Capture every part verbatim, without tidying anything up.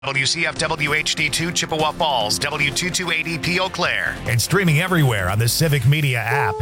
W C F W H D two Chippewa Falls, W two two eighty P Eau Claire, and streaming everywhere on the Civic Media app.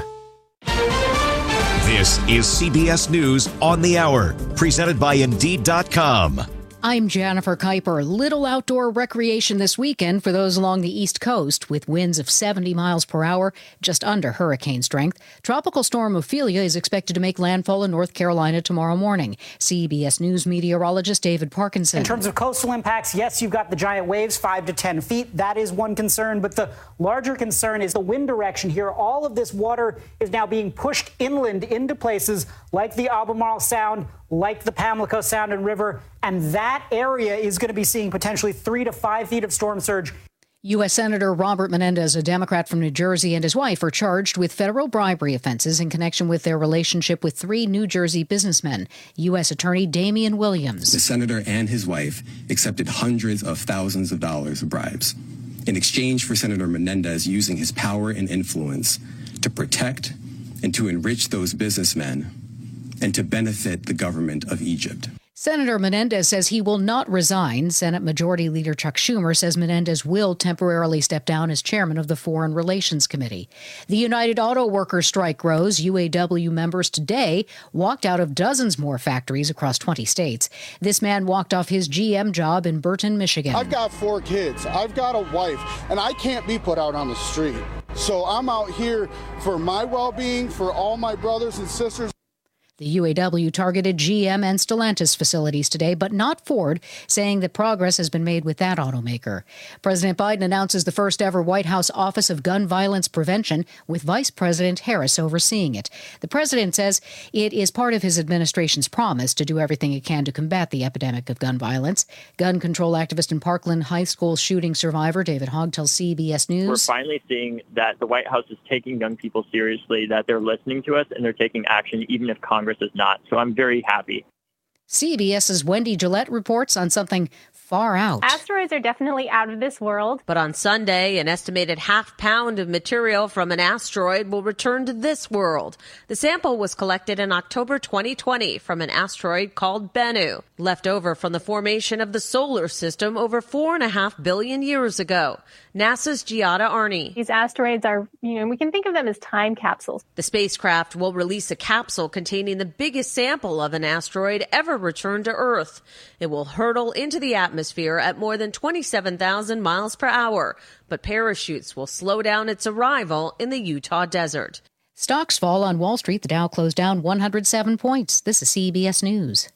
This is C B S News on the Hour, presented by Indeed dot com. I'm Jennifer Kuiper. Little outdoor recreation this weekend for those along the East Coast with winds of seventy miles per hour, just under hurricane strength. Tropical storm Ophelia is expected to make landfall in North Carolina tomorrow morning. C B S News meteorologist David Parkinson. In terms of coastal impacts, yes, you've got the giant waves, five to ten feet. That is one concern. But the larger concern is the wind direction here. All of this water is now being pushed inland into places like the Albemarle Sound, like the Pamlico Sound and River, and that area is going to be seeing potentially three to five feet of storm surge. U S. Senator Robert Menendez, a Democrat from New Jersey, and his wife are charged with federal bribery offenses in connection with their relationship with three New Jersey businessmen. U S. Attorney Damian Williams. The senator and his wife accepted hundreds of thousands of dollars of bribes in exchange for Senator Menendez using his power and influence to protect and to enrich those businessmen and to benefit the government of Egypt. Senator Menendez says he will not resign. Senate Majority Leader Chuck Schumer says Menendez will temporarily step down as chairman of the Foreign Relations Committee. The United Auto Workers strike grows. U A W members today walked out of dozens more factories across twenty states. This man walked off his G M job in Burton, Michigan. I've got four kids. I've got a wife, and I can't be put out on the street. So I'm out here for my well-being, for all my brothers and sisters. The U A W targeted G M and Stellantis facilities today, but not Ford, saying that progress has been made with that automaker. President Biden announces the first ever White House Office of Gun Violence Prevention, with Vice President Harris overseeing it. The president says it is part of his administration's promise to do everything it can to combat the epidemic of gun violence. Gun control activist and Parkland High School shooting survivor David Hogg tells C B S News. We're finally seeing that the White House is taking young people seriously, that they're listening to us, and they're taking action, even if Congress is not. So I'm very happy. CBS's Wendy Gillette reports on something far out. Asteroids are definitely out of this world. But on Sunday, an estimated half pound of material from an asteroid will return to this world. The sample was collected in October twenty twenty from an asteroid called Bennu, left over from the formation of the solar system over four and a half billion years ago. NASA's Giada Arney. These asteroids are, you know, we can think of them as time capsules. The spacecraft will release a capsule containing the biggest sample of an asteroid ever returned to Earth. It will hurtle into the atmosphere at more than twenty-seven thousand miles per hour, but parachutes will slow down its arrival in the Utah desert. Stocks fall on Wall Street. The Dow closed down one hundred seven points. This is C B S News.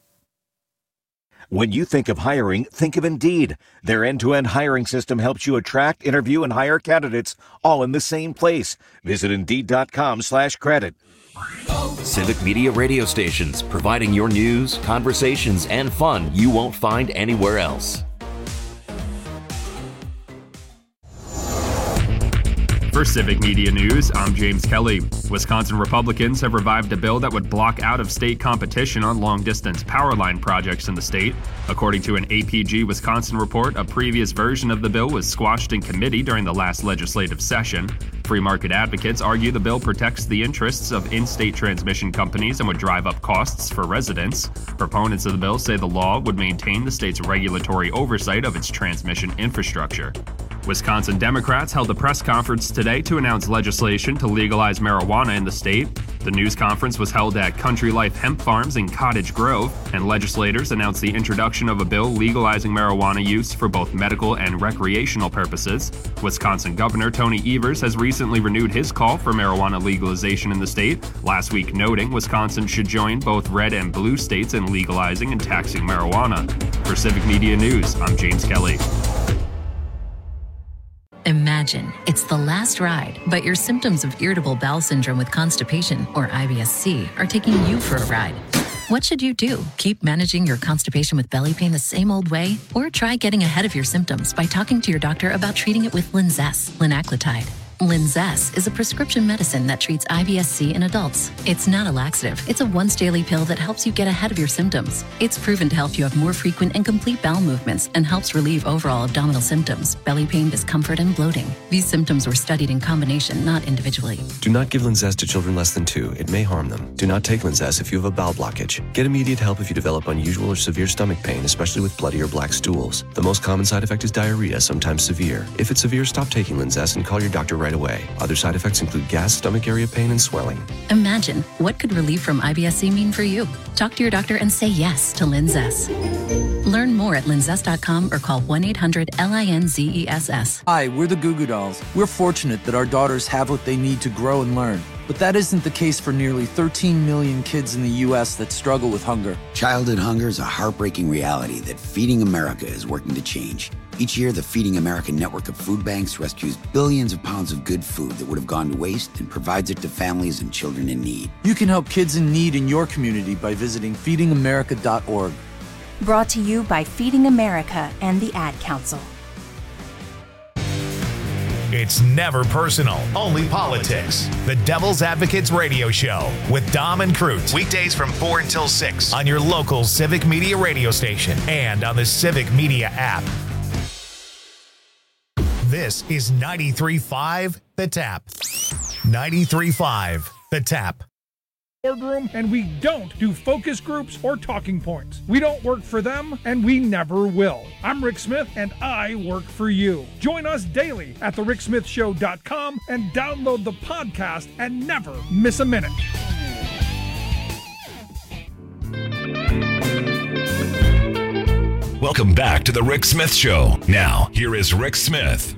When you think of hiring, think of Indeed. Their end-to-end hiring system helps you attract, interview, and hire candidates all in the same place. Visit Indeed.com slash credit. Civic Media radio stations, providing your news, conversations, and fun you won't find anywhere else. For Civic Media News, I'm James Kelly. Wisconsin Republicans have revived a bill that would block out-of-state competition on long-distance power line projects in the state. According to an A P G Wisconsin report, a previous version of the bill was squashed in committee during the last legislative session. Free market advocates argue the bill protects the interests of in-state transmission companies and would drive up costs for residents. Proponents of the bill say the law would maintain the state's regulatory oversight of its transmission infrastructure. Wisconsin Democrats held a press conference today to announce legislation to legalize marijuana in the state. The news conference was held at Country Life Hemp Farms in Cottage Grove, and legislators announced the introduction of a bill legalizing marijuana use for both medical and recreational purposes. Wisconsin Governor Tony Evers has recently renewed his call for marijuana legalization in the state, last week noting Wisconsin should join both red and blue states in legalizing and taxing marijuana. For Civic Media News, I'm James Kelly. Imagine it's the last ride, but your symptoms of irritable bowel syndrome with constipation, or I B S C, are taking you for a ride. What should you do? Keep managing your constipation with belly pain the same old way? Or try getting ahead of your symptoms by talking to your doctor about treating it with Linzess, linaclotide. Linzess is a prescription medicine that treats I B S C in adults. It's not a laxative. It's a once-daily pill that helps you get ahead of your symptoms. It's proven to help you have more frequent and complete bowel movements and helps relieve overall abdominal symptoms, belly pain, discomfort, and bloating. These symptoms were studied in combination, not individually. Do not give Linzess to children less than two. It may harm them. Do not take Linzess if you have a bowel blockage. Get immediate help if you develop unusual or severe stomach pain, especially with bloody or black stools. The most common side effect is diarrhea, sometimes severe. If it's severe, stop taking Linzess and call your doctor right away. Other side effects include gas, stomach area pain, and swelling. Imagine, what could relief from I B S C mean for you? Talk to your doctor and say yes to Linzess. Learn more at linzess dot com or call one eight hundred L I N Z E S S. Hi, we're the Goo Goo Dolls. We're fortunate that our daughters have what they need to grow and learn. But that isn't the case for nearly thirteen million kids in the U S that struggle with hunger. Childhood hunger is a heartbreaking reality that Feeding America is working to change. Each year, the Feeding America network of food banks rescues billions of pounds of good food that would have gone to waste and provides it to families and children in need. You can help kids in need in your community by visiting feeding america dot org. Brought to you by Feeding America and the Ad Council. It's never personal, only politics. The Devil's Advocates Radio Show with Dom and Crute. Weekdays from four until six on your local Civic Media radio station and on the Civic Media app. This is ninety-three point five The Tap. ninety-three point five The Tap. Boardroom, and we don't do focus groups or talking points. We don't work for them, and we never will. I'm Rick Smith, and I work for you. Join us daily at the rick smith show dot com and download the podcast and never miss a minute. Welcome back to the Rick Smith Show. Now, here is Rick Smith.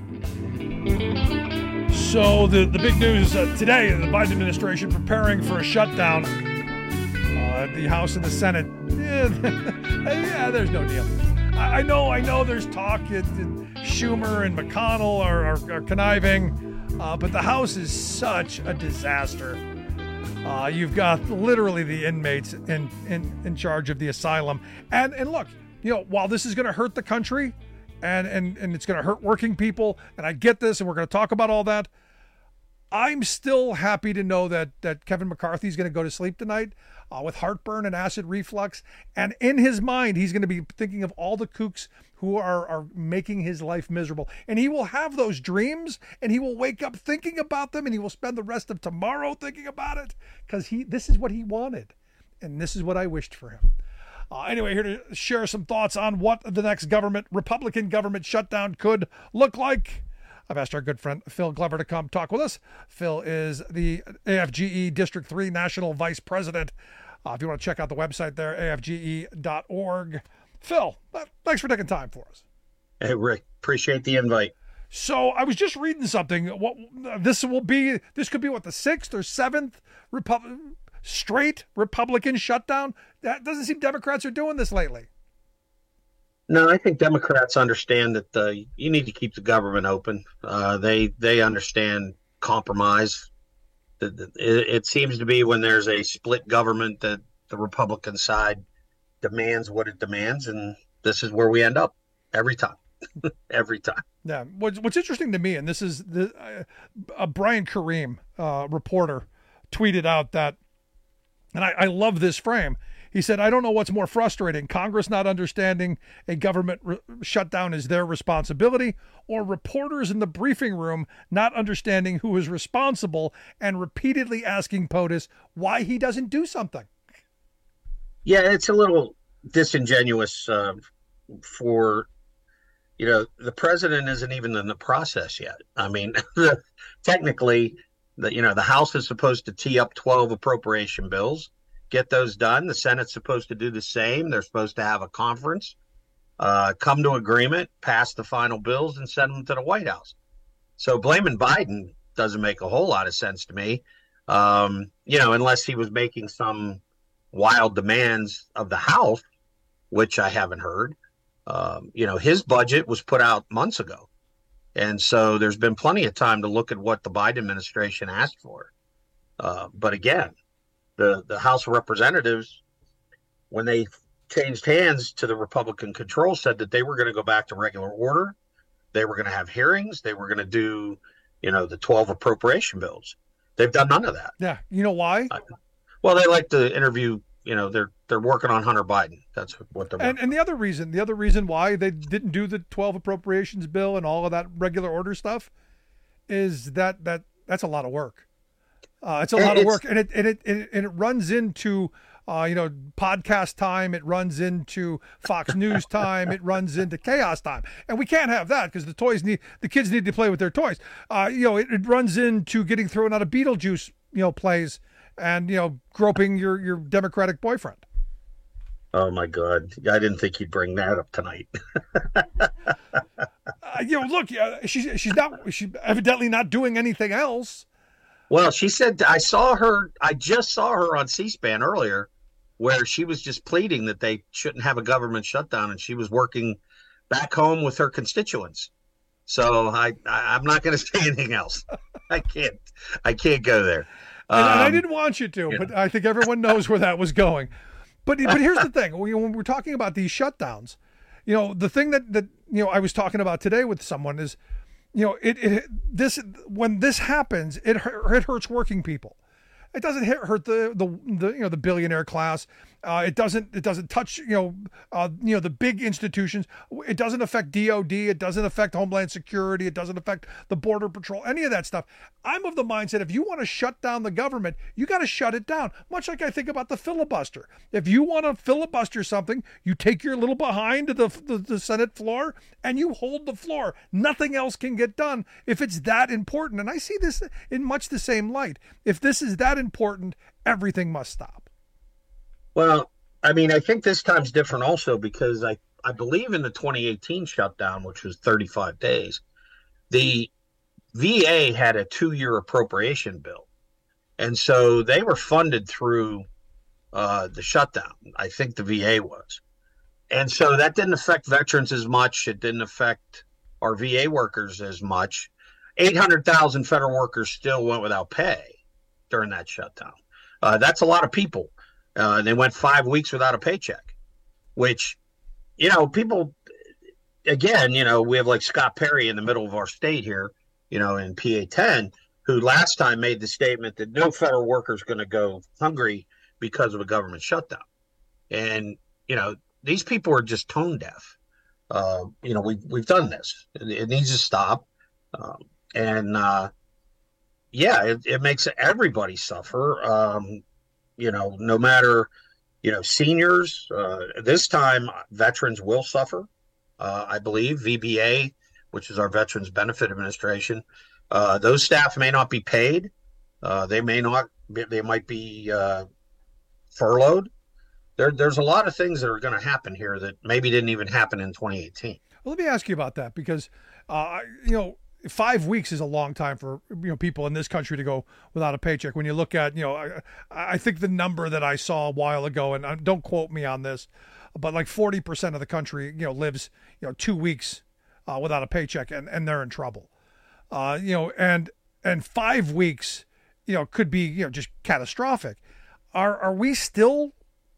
So the, the big news uh, today, the Biden administration preparing for a shutdown uh, at the House and the Senate. Yeah, yeah there's no deal. I, I know I know there's talk that Schumer and McConnell are, are, are conniving, uh, but the House is such a disaster. Uh, you've got literally the inmates in, in, in charge of the asylum. And, and look, you know, while this is going to hurt the country, And, and and it's going to hurt working people, and I get this, and we're going to talk about all that, I'm still happy to know that that Kevin McCarthy is going to go to sleep tonight uh, with heartburn and acid reflux, and in his mind, he's going to be thinking of all the kooks who are, are making his life miserable, and he will have those dreams, and he will wake up thinking about them, and he will spend the rest of tomorrow thinking about it, because he this is what he wanted, and this is what I wished for him. Uh, anyway, here to share some thoughts on what the next government, Republican government shutdown could look like. I've asked our good friend Phil Glover to come talk with us. Phil is the A F G E District three National Vice President. Uh, if you want to check out the website there, A F G E dot org. Phil, thanks for taking time for us. Hey, Rick, appreciate the invite. So I was just reading something. What this will be, this could be what, the sixth or seventh Republican straight Republican shutdown? That doesn't seem Democrats are doing this lately. No, I think Democrats understand that uh, you need to keep the government open. Uh, they they understand compromise. It, it seems to be when there's a split government that the Republican side demands what it demands, and this is where we end up every time. Every time. Yeah. What's, what's interesting to me, and this is the uh, uh, Brian Kareem, uh, reporter, tweeted out that, and I, I love this frame. He said, I don't know what's more frustrating, Congress not understanding a government re- shutdown is their responsibility, or reporters in the briefing room not understanding who is responsible and repeatedly asking POTUS why he doesn't do something. Yeah, it's a little disingenuous uh, for, you know, the president isn't even in the process yet. I mean, technically, the, you know, the House is supposed to tee up twelve appropriation bills, get those done. The Senate's supposed to do the same. They're supposed to have a conference, uh, come to agreement, pass the final bills, and send them to the White House. So blaming Biden doesn't make a whole lot of sense to me, um, you know, unless he was making some wild demands of the House, which I haven't heard. Um, you know, his budget was put out months ago. And so there's been plenty of time to look at what the Biden administration asked for. Uh, but again, the, the House of Representatives, when they changed hands to the Republican control, said that they were going to go back to regular order. They were going to have hearings. They were going to do, you know, the twelve appropriation bills. They've done none of that. Yeah. You know why? Uh, well, they like to interview, you know, they're they're working on Hunter Biden. That's what they're and, and the other reason, the other reason why they didn't do the twelve appropriations bill and all of that regular order stuff is that that that's a lot of work. Uh, it's a lot it's, of work, and it and it and it, and it runs into uh, you know, podcast time. It runs into Fox News time. It runs into chaos time, and we can't have that because the toys need the kids need to play with their toys. Uh, you know, it, it runs into getting thrown out of Beetlejuice, you know, plays, and you know, groping your your Democratic boyfriend. Oh my God! I didn't think you'd bring that up tonight. uh, you know, look, uh, she's she's not she's evidently not doing anything else. Well, she said, I saw her, I just saw her on C-SPAN earlier where she was just pleading that they shouldn't have a government shutdown, and she was working back home with her constituents. So I, I I'm not going to say anything else. I can't, I can't go there. Um, and, and I Um, didn't want you to, yeah. but I think everyone knows where that was going. But but here's the thing: when we're talking about these shutdowns, you know, the thing that that you know I was talking about today with someone is, you know, it, it this when this happens, it it hurts working people. It doesn't hit, hurt the, the the you know the billionaire class. Uh, it doesn't it doesn't touch you know uh, you know the big institutions. It doesn't affect D O D. It doesn't affect Homeland Security. It doesn't affect the Border Patrol. Any of that stuff. I'm of the mindset if you want to shut down the government, you got to shut it down. Much like I think about the filibuster. If you want to filibuster something, you take your little behind to the, the the Senate floor and you hold the floor. Nothing else can get done if it's that important. And I see this in much the same light. If this is that important, everything must stop. Well, I mean, I think this time's different also because I, I believe in the twenty eighteen shutdown, which was thirty-five days, the V A had a two-year appropriation bill. And so they were funded through uh, the shutdown. I think the V A was. And so that didn't affect veterans as much. It didn't affect our V A workers as much. eight hundred thousand federal workers still went without pay during that shutdown. Uh, that's a lot of people. Uh, they went five weeks without a paycheck, which, you know, people, again, you know, we have like Scott Perry in the middle of our state here, you know, in P A ten, who last time made the statement that no federal worker is going to go hungry because of a government shutdown. And, you know, these people are just tone deaf. Uh, you know, we've, we've done this. It, it needs to stop. Um, and, uh, yeah, it, it makes everybody suffer. Um, you know, no matter, you know, seniors, uh, this time veterans will suffer. Uh, I believe V B A, which is our Veterans Benefit Administration, uh, those staff may not be paid. Uh, they may not, they might be uh, furloughed. There, there's a lot of things that are going to happen here that maybe didn't even happen in twenty eighteen. Well, let me ask you about that because, uh, you know, five weeks is a long time for, you know, people in this country to go without a paycheck. When you look at, you know, I, I think the number that I saw a while ago, and don't quote me on this, but like forty percent of the country, you know, lives, you know, two weeks uh, without a paycheck and, and they're in trouble. Uh, you know, and, and five weeks, you know, could be, you know, just catastrophic. Are, are we still,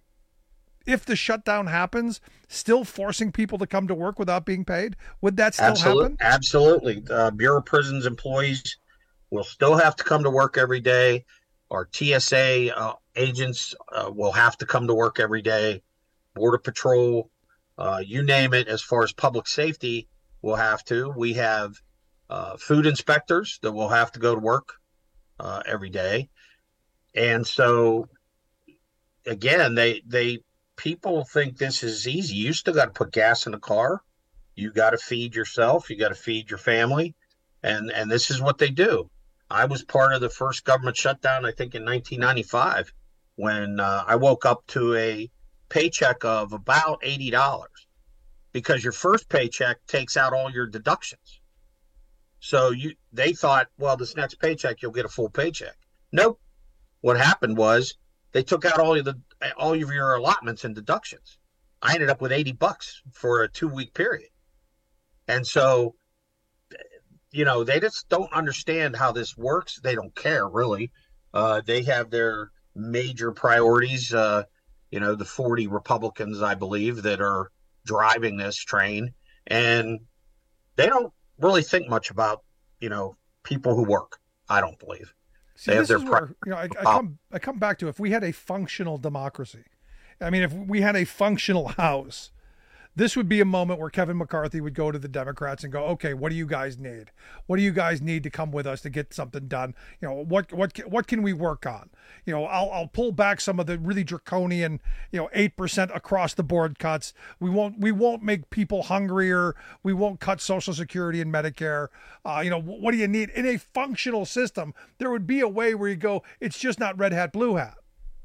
if the shutdown happens, still forcing people to come to work without being paid? Would that still Absolute, happen? Absolutely. Uh, Bureau of Prisons employees will still have to come to work every day. Our T S A uh, agents uh, will have to come to work every day. Border Patrol, uh, you name it, as far as public safety, will have to. We have uh, food inspectors that will have to go to work uh, every day. And so, again, they they people think this is easy. You still got to put gas in the car. You got to feed yourself. You got to feed your family. And and this is what they do. I was part of the first government shutdown, I think, in nineteen ninety-five, when uh, I woke up to a paycheck of about eighty dollars because your first paycheck takes out all your deductions. So you they thought, well, this next paycheck, you'll get a full paycheck. Nope. What happened was they took out all of the all of your allotments and deductions. I ended up with eighty bucks for a two week period. And so, you know, they just don't understand how this works. They don't care, really. Uh, they have their major priorities. Uh, you know, the forty Republicans, I believe, that are driving this train. And they don't really think much about, you know, people who work. I don't believe. See, this is where, you know, I, I come I come back to, if we had a functional democracy, I mean, if we had a functional House, this would be a moment where Kevin McCarthy would go to the Democrats and go, okay, what do you guys need? What do you guys need to come with us to get something done? You know, what what what can we work on? You know, I'll I'll pull back some of the really draconian, you know, eight percent across the board cuts. We won't we won't make people hungrier. We won't cut Social Security and Medicare. Uh, you know, what do you need? In a functional system, there would be a way where you go, it's just not red hat, blue hat.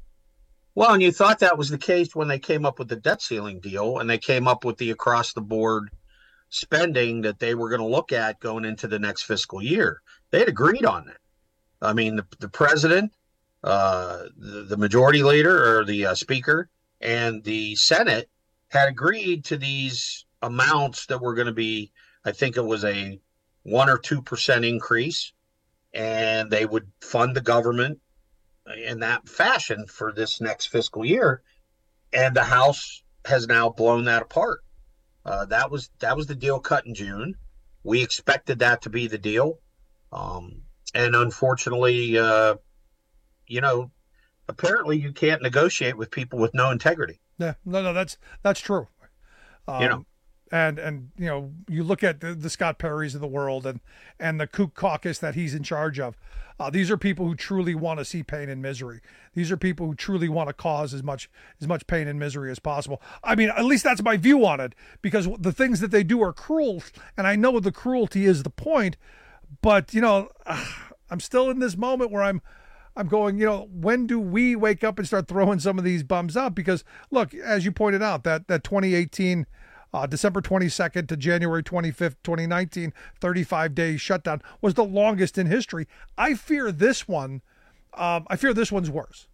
Well, and you thought that was the case when they came up with the debt ceiling deal and they came up with the across the board spending that they were going to look at going into the next fiscal year. They had agreed on it. I mean, the, the president, uh, the, the majority leader or the uh, speaker and the Senate had agreed to these amounts that were going to be, I think it was a one or two percent increase, and they would fund the government in that fashion for this next fiscal year, and the House has now blown that apart. Uh, that was that was the deal cut in June. We expected that to be the deal, um, and unfortunately, uh, you know, apparently you can't negotiate with people with no integrity. Yeah, no, no, that's that's true. Um, you know. And, and you know, you look at the, the Scott Perrys of the world and, and the Koch caucus that he's in charge of. Uh, these are people who truly want to see pain and misery. These are people who truly want to cause as much as much pain and misery as possible. I mean, at least that's my view on it, because the things that they do are cruel. And I know the cruelty is the point. But, you know, I'm still in this moment where I'm I'm going, you know, when do we wake up and start throwing some of these bums up? Because, look, as you pointed out, that, that twenty eighteen Uh, December twenty-second to January twenty-fifth, twenty nineteen, thirty-five day shutdown was the longest in history. I fear this one. Um, I fear this one's worse.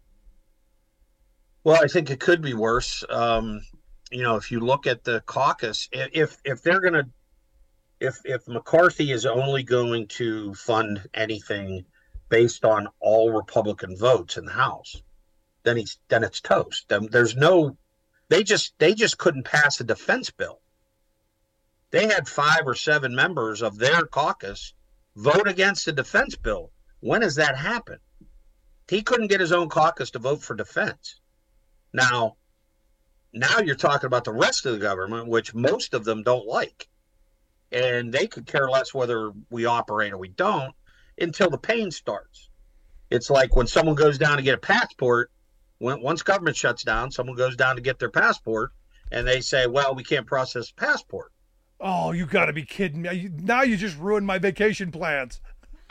Well, I think it could be worse. Um, you know, if you look at the caucus, if if they're going to, if if McCarthy is only going to fund anything based on all Republican votes in the House, then he's then it's toast. Then there's no. They just they just couldn't pass a defense bill. They had five or seven members of their caucus vote against a defense bill. When has that happened? He couldn't get his own caucus to vote for defense. Now, now you're talking about the rest of the government, which most of them don't like. And they could care less whether we operate or we don't until the pain starts. It's like when someone goes down to get a passport. When, once government shuts down, someone goes down to get their passport, and they say, well, we can't process a passport. Oh, you got to be kidding me. Now you just ruined my vacation plans.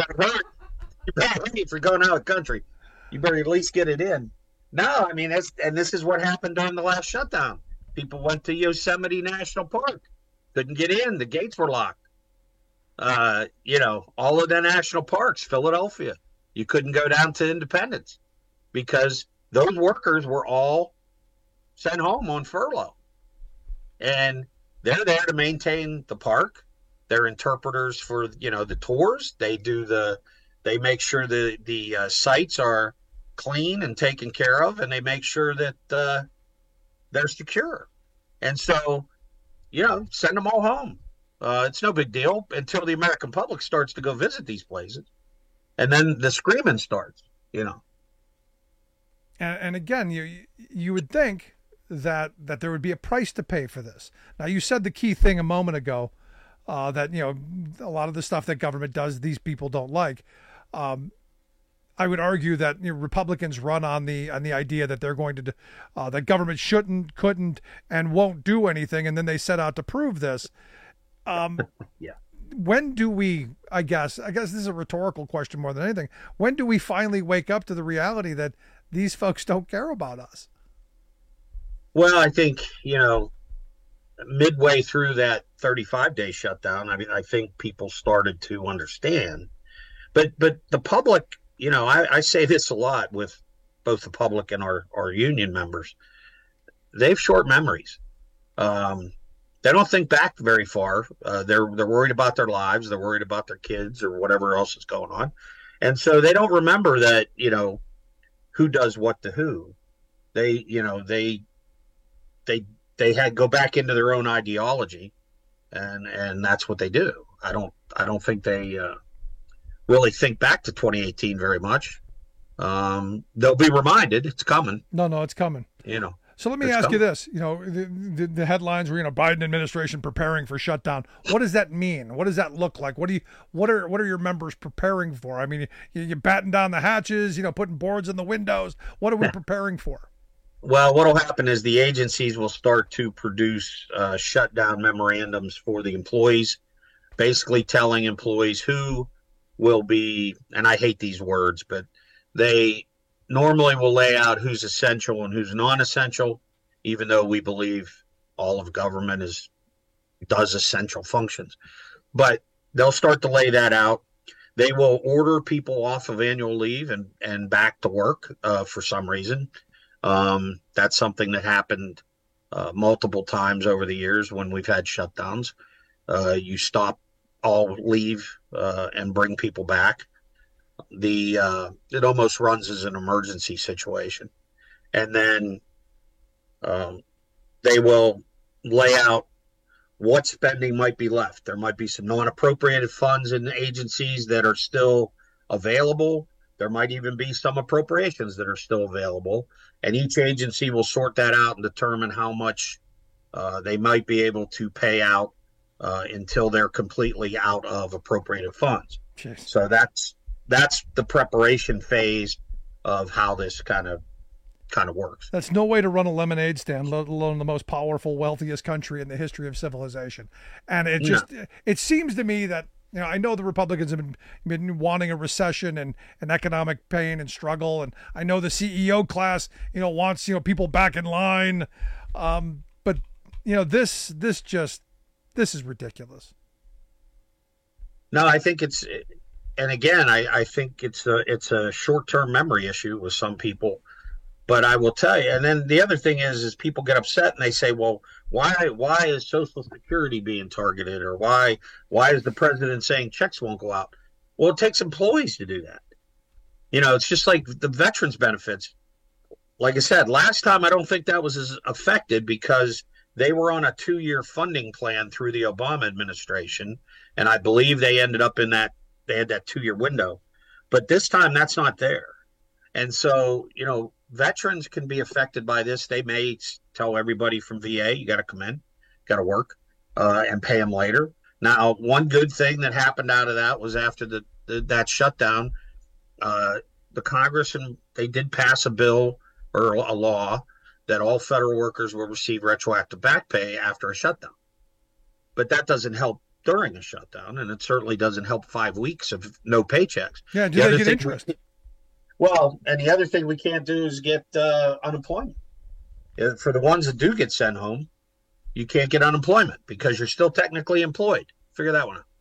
You better hurry if you're going out of the country. You better at least get it in. No, I mean, that's, and this is what happened during the last shutdown. People went to Yosemite National Park. Couldn't get in. The gates were locked. Uh, you know, all of the national parks, Philadelphia, you couldn't go down to Independence because those workers were all sent home on furlough. And they're there to maintain the park. They're interpreters for, you know, the tours. They do the, they make sure the, the uh, sites are clean and taken care of, and they make sure that uh, they're secure. And so, you know, send them all home. Uh, it's no big deal until the American public starts to go visit these places. And then the screaming starts, you know. And, and again, you you would think that that there would be a price to pay for this. Now, you said the key thing a moment ago, uh, that, you know, a lot of the stuff that government does, these people don't like. Um, I would argue that, you know, Republicans run on the on the idea that they're going to, uh, that government shouldn't, couldn't, and won't do anything, and then they set out to prove this. Um, yeah. When do we? I guess I guess this is a rhetorical question more than anything. When do we finally wake up to the reality that these folks don't care about us? Well, I think, you know, midway through that thirty-five day shutdown, I mean, I think people started to understand. But but the public, you know, I, I say this a lot with both the public and our, our union members. They have short memories. Um, they don't think back very far. Uh, they're they're worried about their lives. They're worried about their kids or whatever else is going on. And so they don't remember that, you know, who does what to who. They, you know, they they they had go back into their own ideology, and and that's what they do. I don't I don't think they uh, really think back to twenty eighteen very much. Um, they'll be reminded it's coming. No, no, it's coming. You know. So let me it's ask coming. you this. You know, the, the, the headlines were, you know, Biden administration preparing for shutdown. What does that mean? What does that look like? What do you, what are, what are your members preparing for? I mean, you, you batten down the hatches, you know, putting boards in the windows. What are we preparing for? Well, what will happen is the agencies will start to produce uh, shutdown memorandums for the employees, basically telling employees who will be, and I hate these words, but they normally will lay out who's essential and who's non-essential, even though we believe all of government is does essential functions. But they'll start to lay that out. They will order people off of annual leave and, and back to work uh, for some reason. Um, that's something that happened uh, multiple times over the years when we've had shutdowns. Uh, you stop all leave uh, and bring people back. The uh, it almost runs as an emergency situation, and then um, they will lay out what spending might be left. There might be some non-appropriated funds in agencies that are still available. There might even be some appropriations that are still available, and each agency will sort that out and determine how much uh, they might be able to pay out uh, until they're completely out of appropriated funds. Jeez. So that's That's the preparation phase of how this kind of kind of works. That's no way to run a lemonade stand, let alone the most powerful, wealthiest country in the history of civilization. And it just no. it seems to me that, you know, I know the Republicans have been, been wanting a recession and, and economic pain and struggle, and I know the C E O class, you know, wants, you know, people back in line. Um, but you know, this this just this is ridiculous. No, I think it's. And again, I, I think it's a it's a short-term memory issue with some people, but I will tell you. And then the other thing is, is people get upset and they say, "Well, why why is Social Security being targeted, or why why is the president saying checks won't go out?" Well, it takes employees to do that. You know, it's just like the veterans benefits. Like I said, last time I don't think that was as affected because they were on a two-year funding plan through the Obama administration, and I believe they ended up in that. They had that two-year window, but this time that's not there. And so, you know, veterans can be affected by this. They may tell everybody from V A, you got to come in, got to work, uh, and pay them later. Now, one good thing that happened out of that was after the, the that shutdown, uh, the Congress, and they did pass a bill or a law that all federal workers will receive retroactive back pay after a shutdown. But that doesn't help during a shutdown, and it certainly doesn't help five weeks of no paychecks. Yeah, do they get interest? We, well, and the other thing we can't do is get uh, unemployment. For the ones that do get sent home, you can't get unemployment because you're still technically employed. Figure that one out.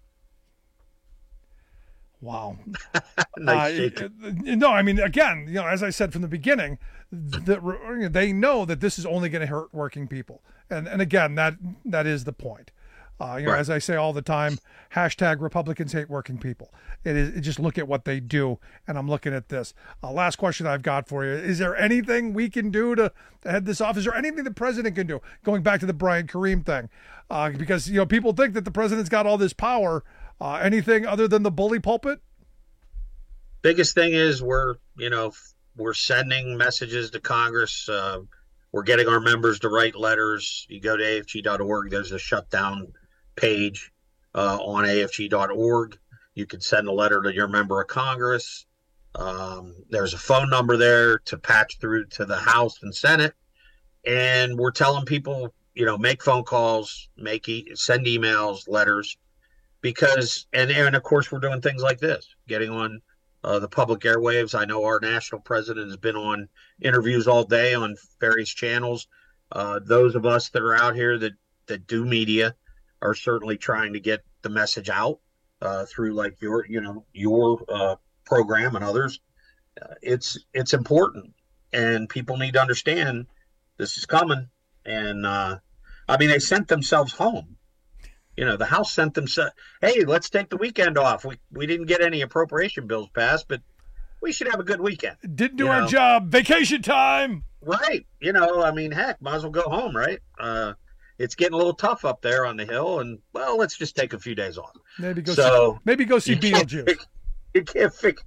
Wow. nice uh, no, I mean, again, you know, as I said from the beginning, the, they know that this is only going to hurt working people, and and again, that that is the point. Uh, you know, right. As I say all the time, hashtag Republicans hate working people. It is it just look at what they do, and I'm looking at this. Uh, last question I've got for you: is there anything we can do to, to head this off? Is there anything the president can do? Going back to the Brian Kareem thing, uh, because you know people think that the president's got all this power. Uh, anything other than the bully pulpit? Biggest thing is we're you know we're sending messages to Congress. Uh, we're getting our members to write letters. You go to A F G dot org. There's a shutdown page uh, on A F G dot org. You can send a letter to your member of Congress. Um, there's a phone number there to patch through to the House and Senate. And we're telling people, you know, make phone calls, make e- send emails, letters, because, and, and of course, we're doing things like this, getting on uh, the public airwaves. I know our national president has been on interviews all day on various channels. Uh, those of us that are out here that, that do media are certainly trying to get the message out uh, through like your, you know, your uh, program and others. Uh, it's it's important, and people need to understand this is coming. And uh, I mean, they sent themselves home. You know, the House sent themselves. Hey, let's take the weekend off. We we didn't get any appropriation bills passed, but we should have a good weekend. Didn't do you our know? job. Vacation time. Right. You know, I mean, heck, might as well go home, right? Uh, It's getting a little tough up there on the Hill, and well, let's just take a few days off. Maybe go. So, see, maybe go see Beetlejuice. You can't figure.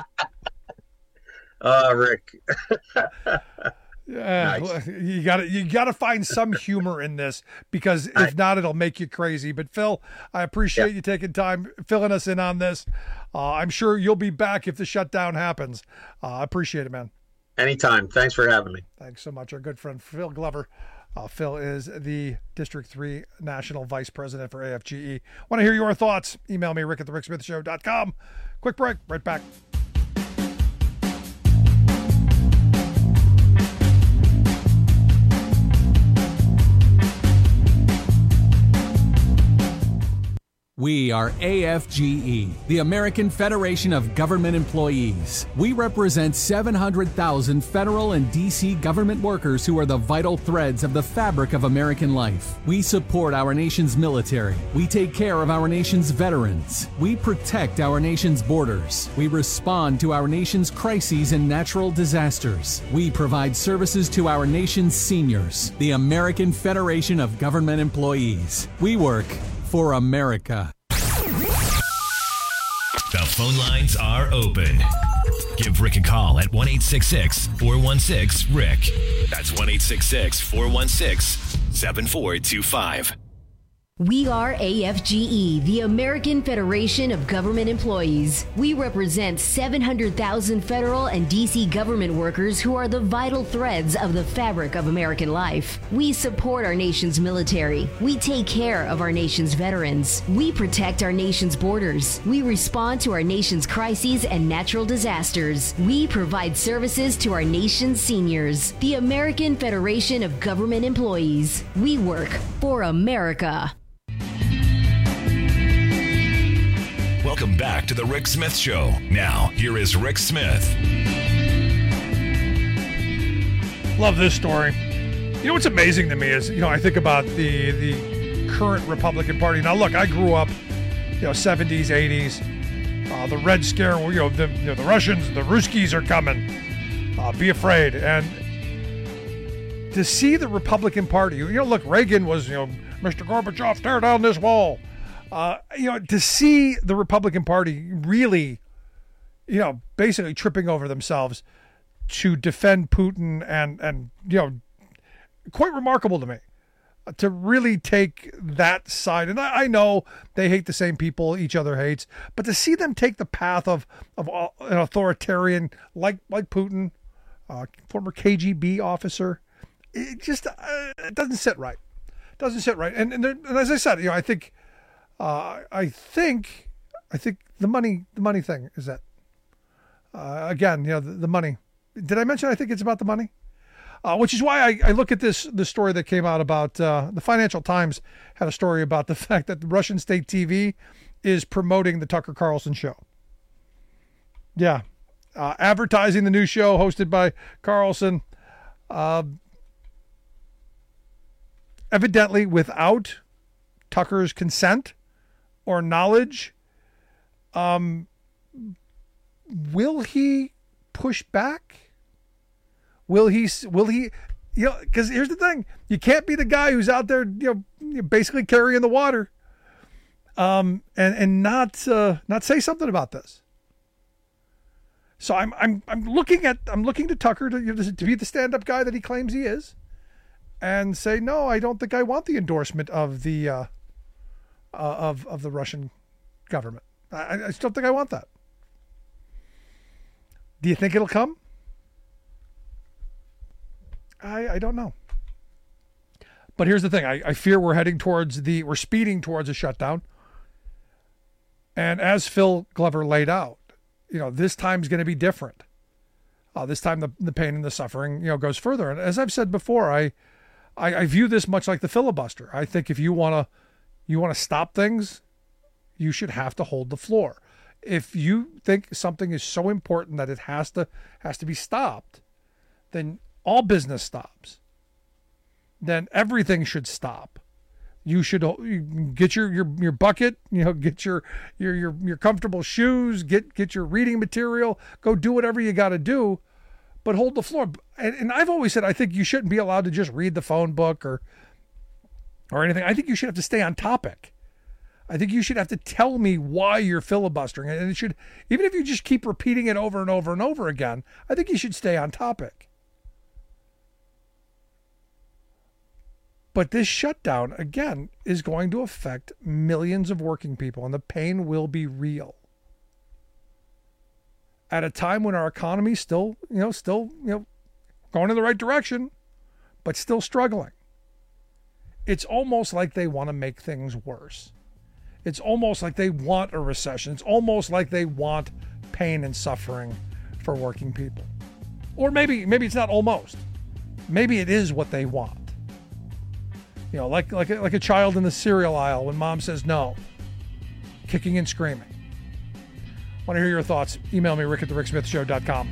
Oh, Rick. Yeah, nice. you got to you got to find some humor in this, because if I, not, it'll make you crazy. But Phil, I appreciate yeah. you taking time, filling us in on this. Uh, I'm sure you'll be back if the shutdown happens. Uh, I appreciate it, man. Anytime. Thanks for having me. Thanks so much. Our good friend Phil Glover. Uh, Phil is the District three National Vice President for A F G E. Want to hear your thoughts? Email me, rick at the rick smith show dot com. Quick break. Right back. We are A F G E, the American Federation of Government Employees. We represent seven hundred thousand federal and D C government workers who are the vital threads of the fabric of American life. We support our nation's military. We take care of our nation's veterans. We protect our nation's borders. We respond to our nation's crises and natural disasters. We provide services to our nation's seniors. The American Federation of Government Employees. We work for America. The phone lines are open. Give Rick a call at one eight six six, four one six, RICK. That's one eight six six, four one six, seven four two five. We are A F G E, the American Federation of Government Employees. We represent seven hundred thousand federal and D C government workers who are the vital threads of the fabric of American life. We support our nation's military. We take care of our nation's veterans. We protect our nation's borders. We respond to our nation's crises and natural disasters. We provide services to our nation's seniors. The American Federation of Government Employees. We work for America. Welcome back to the Rick Smith Show. Now, here is Rick Smith. Love this story. You know what's amazing to me is, you know, I think about the the current Republican Party. Now, look, I grew up, you know, seventies, eighties. Uh, the Red Scare, you know, the, you know, the Russians, the Ruskies are coming. Uh, be afraid. And to see the Republican Party, you know, look, Reagan was, you know, Mister Gorbachev, tear down this wall. Uh, you know, to see the Republican Party really, you know, basically tripping over themselves to defend Putin and, and you know, quite remarkable to me uh, to really take that side. And I, I know they hate the same people each other hates, but to see them take the path of, of uh, an authoritarian like, like Putin, uh, former K G B officer, it just uh, it doesn't sit right. It doesn't sit right. And, and, and as I said, you know, I think, Uh, I think, I think the money, the money thing is that, uh, again, you know, the, the money. Did I mention I think it's about the money? Uh, which is why I, I look at this, the story that came out about, uh, the Financial Times had a story about the fact that the Russian state T V is promoting the Tucker Carlson show. Yeah. Uh, advertising the new show hosted by Carlson, uh, evidently without Tucker's consent or knowledge. Um, will he push back? Will he, will he, you know, because here's the thing. You can't be the guy who's out there, you know, basically carrying the water, um, and, and not, uh, not say something about this. So I'm, I'm, I'm looking at, I'm looking to Tucker to, you know, to be the stand-up guy that he claims he is, and say, no, I don't think I want the endorsement of the, uh, uh, of, of the Russian government. I, I still think I want that. Do you think it'll come? I, I don't know. But here's the thing. I, I fear we're heading towards the, we're speeding towards a shutdown. And as Phil Glover laid out, you know, this time's going to be different. Uh, this time the, the pain and the suffering, you know, goes further. And as I've said before, I, I, I view this much like the filibuster. I think if you want to, you want to stop things, you should have to hold the floor. If you think something is so important that it has to, has to be stopped, then all business stops. Then everything should stop. You should get your, your, your bucket, you know, get your, your, your, your comfortable shoes, get, get your reading material, go do whatever you got to do, but hold the floor. And, and I've always said, I think you shouldn't be allowed to just read the phone book or, or anything. I think you should have to stay on topic. I think you should have to tell me why you're filibustering it. And it should, even if you just keep repeating it over and over and over again, I think you should stay on topic. But this shutdown, again, is going to affect millions of working people, and the pain will be real. At a time when our economy is still, you know, still, you know, going in the right direction, but still struggling. It's almost like they want to make things worse. It's almost like they want a recession. It's almost like they want pain and suffering for working people. Or maybe, maybe it's not almost. Maybe it is what they want. You know, like like a, like a child in the cereal aisle when mom says no, kicking and screaming. Want to hear your thoughts? Email me, rick at the rick smith show dot com.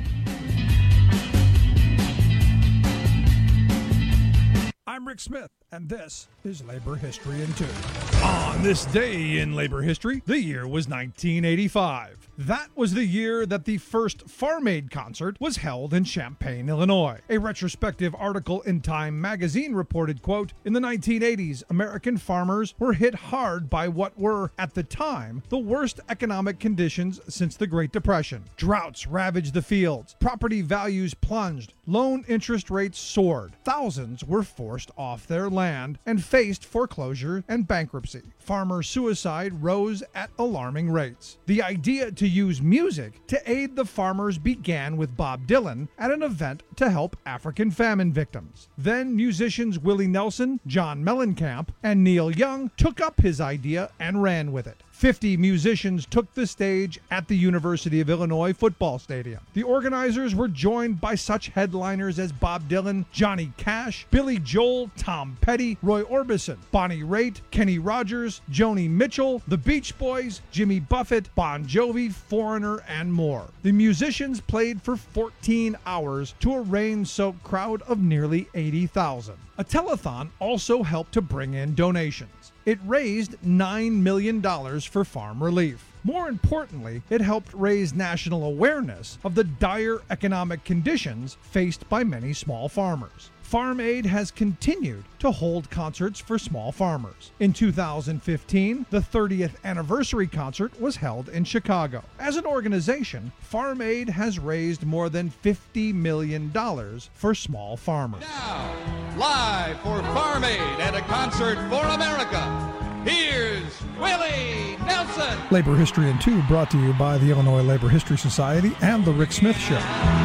I'm Rick Smith, and this is Labor History in Two. On this day in labor history, the year was nineteen eighty-five. That was the year that the first Farm Aid concert was held in Champaign, Illinois. A retrospective article in Time magazine reported, quote, "In the nineteen eighties, American farmers were hit hard by what were, at the time, the worst economic conditions since the Great Depression. Droughts ravaged the fields, property values plunged, loan interest rates soared, thousands were forced off their land and faced foreclosure and bankruptcy. Farmer suicide rose at alarming rates. The idea to use music to aid the farmers began with Bob Dylan at an event to help African famine victims. Then musicians Willie Nelson, John Mellencamp, and Neil Young took up his idea and ran with it. Fifty musicians took the stage at the University of Illinois football stadium. The organizers were joined by such headliners as Bob Dylan, Johnny Cash, Billy Joel, Tom Petty, Roy Orbison, Bonnie Raitt, Kenny Rogers, Joni Mitchell, the Beach Boys, Jimmy Buffett, Bon Jovi, Foreigner, and more. The musicians played for fourteen hours to a rain-soaked crowd of nearly eighty thousand. A telethon also helped to bring in donations. It raised nine million dollars for farm relief. More importantly, it helped raise national awareness of the dire economic conditions faced by many small farmers. Farm Aid has continued to hold concerts for small farmers. In two thousand fifteen, the thirtieth anniversary concert was held in Chicago. As an organization, Farm Aid has raised more than fifty million dollars for small farmers. Now, live for Farm Aid at a concert for America, here's Willie Nelson. Labor History in Two brought to you by the Illinois Labor History Society and The Rick Smith Show.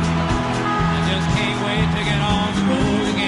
I just can't wait to get on the road again.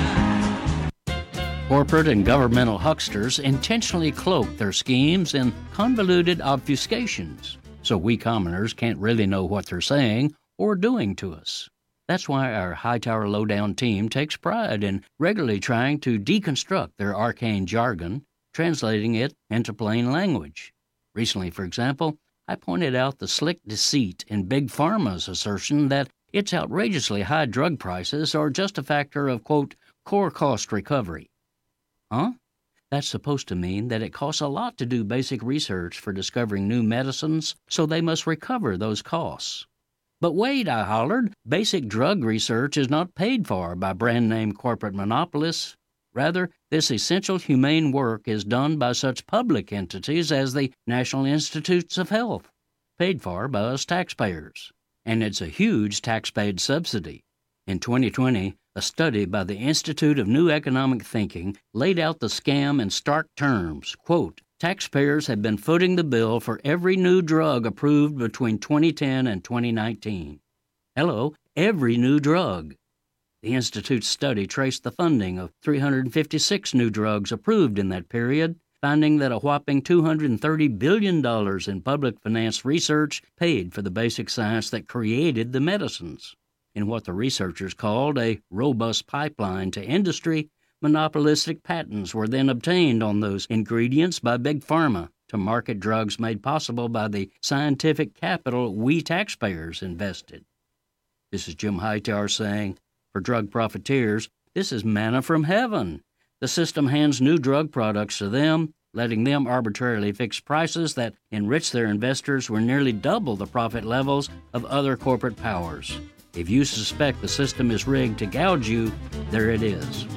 Corporate and governmental hucksters intentionally cloak their schemes in convoluted obfuscations, so we commoners can't really know what they're saying or doing to us. That's why our Hightower Lowdown team takes pride in regularly trying to deconstruct their arcane jargon, translating it into plain language. Recently, for example, I pointed out the slick deceit in Big Pharma's assertion that its outrageously high drug prices are just a factor of, quote, core cost recovery. Huh? That's supposed to mean that it costs a lot to do basic research for discovering new medicines, so they must recover those costs. But wait, I hollered, basic drug research is not paid for by brand-name corporate monopolists. Rather, this essential humane work is done by such public entities as the National Institutes of Health, paid for by us taxpayers. And it's a huge tax-paid subsidy. In twenty twenty, a study by the Institute of New Economic Thinking laid out the scam in stark terms. Quote, taxpayers have been footing the bill for every new drug approved between twenty ten and twenty nineteen. Hello, every new drug. The Institute's study traced the funding of three hundred fifty-six new drugs approved in that period, finding that a whopping two hundred thirty billion dollars in public finance research paid for the basic science that created the medicines. In what the researchers called a robust pipeline to industry, monopolistic patents were then obtained on those ingredients by Big Pharma to market drugs made possible by the scientific capital we taxpayers invested. This is Jim Hightower saying, for drug profiteers, this is manna from heaven. The system hands new drug products to them, letting them arbitrarily fix prices that enrich their investors were nearly double the profit levels of other corporate powers. If you suspect the system is rigged to gouge you, there it is.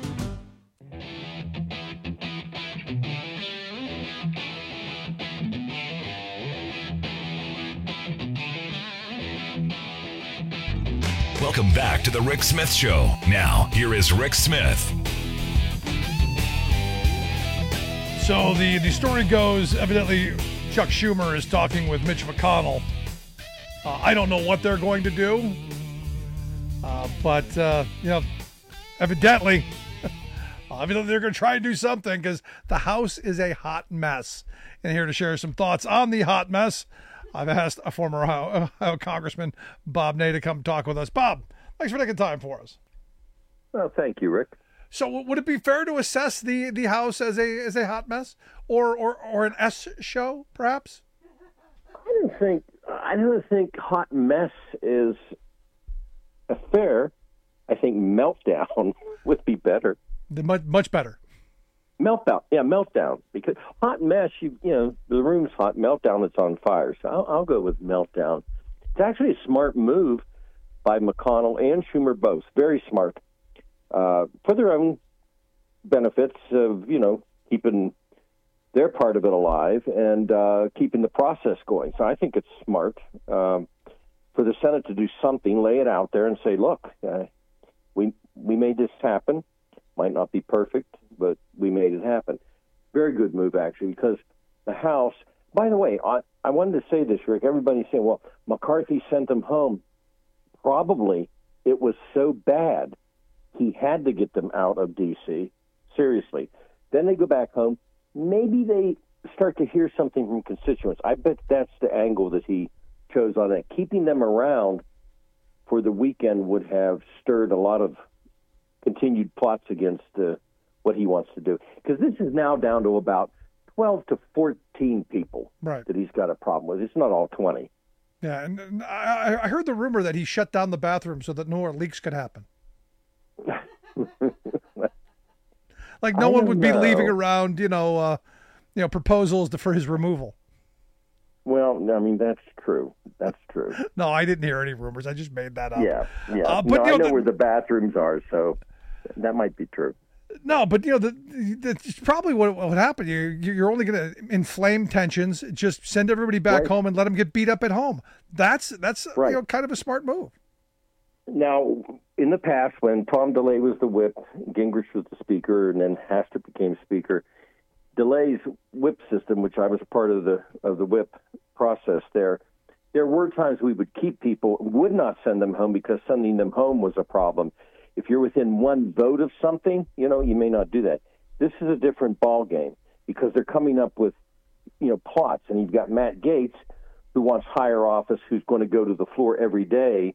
Welcome back to the Rick Smith Show. Now, here is Rick Smith. So the, the story goes, evidently, Chuck Schumer is talking with Mitch McConnell. Uh, I don't know what they're going to do, uh, but, uh, you know, evidently, evidently they're going to try and do something because the House is a hot mess. And here to share some thoughts on the hot mess, I've asked a former Ohio, Ohio Congressman, Bob Ney, to come talk with us. Bob, thanks for taking time for us. Well, thank you, Rick. So would it be fair to assess the, the House as a as a hot mess or, or, or an S show, perhaps? I don't think I don't think hot mess is a fair. I think meltdown would be better. The much much better. Meltdown, yeah, meltdown. Because hot mess, you you know, the room's hot. Meltdown, it's on fire. So I'll, I'll go with meltdown. It's actually a smart move by McConnell and Schumer both. Very smart. Uh, for their own benefits of, you know, keeping their part of it alive and uh, keeping the process going. So I think it's smart um, for the Senate to do something, lay it out there and say, look, uh, we we made this happen. Might not be perfect, but we made it happen. Very good move, actually, because the House, by the way, I, I wanted to say this, Rick. Everybody's saying, well, McCarthy sent them home. Probably it was so bad he had to get them out of D C, seriously. Then they go back home. Maybe they start to hear something from constituents. I bet that's the angle that he chose on that. Keeping them around for the weekend would have stirred a lot of continued plots against uh, what he wants to do. Because this is now down to about twelve to fourteen people right. that he's got a problem with. It's not all twenty. Yeah, and, and I, I heard the rumor that he shut down the bathroom so that no more leaks could happen. Like no one would be know. leaving around, you know, uh, you know, proposals to, for his removal. Well, I mean, that's true. That's true. No, I didn't hear any rumors. I just made that up. Yeah, yeah. Uh, but no, you know, I know the, where the bathrooms are, so that might be true. No, but you know, the, the, it's probably what what would happen. You you're only going to inflame tensions. Just send everybody back right. home and let them get beat up at home. That's that's right. you know, kind of a smart move. Now, in the past, when Tom DeLay was the whip, Gingrich was the speaker, and then Hastert became speaker, DeLay's whip system, which I was a part of the of the whip process there, there were times we would keep people, would not send them home because sending them home was a problem. If you're within one vote of something, you know, you may not do that. This is a different ball game because they're coming up with, you know, plots, and you've got Matt Gaetz, who wants higher office, who's going to go to the floor every day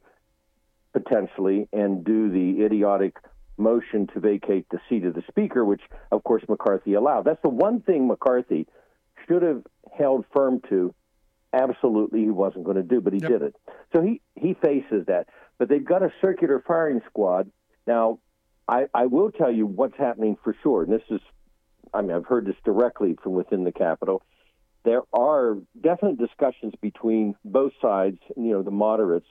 potentially and do the idiotic motion to vacate the seat of the speaker, which, of course, McCarthy allowed. That's the one thing McCarthy should have held firm to. Absolutely, he wasn't going to do, but he yep. did it. So he, he faces that. But they've got a circular firing squad. Now, I, I will tell you what's happening for sure, and this is, I mean, I've heard this directly from within the Capitol. There are definite discussions between both sides, you know, the moderates,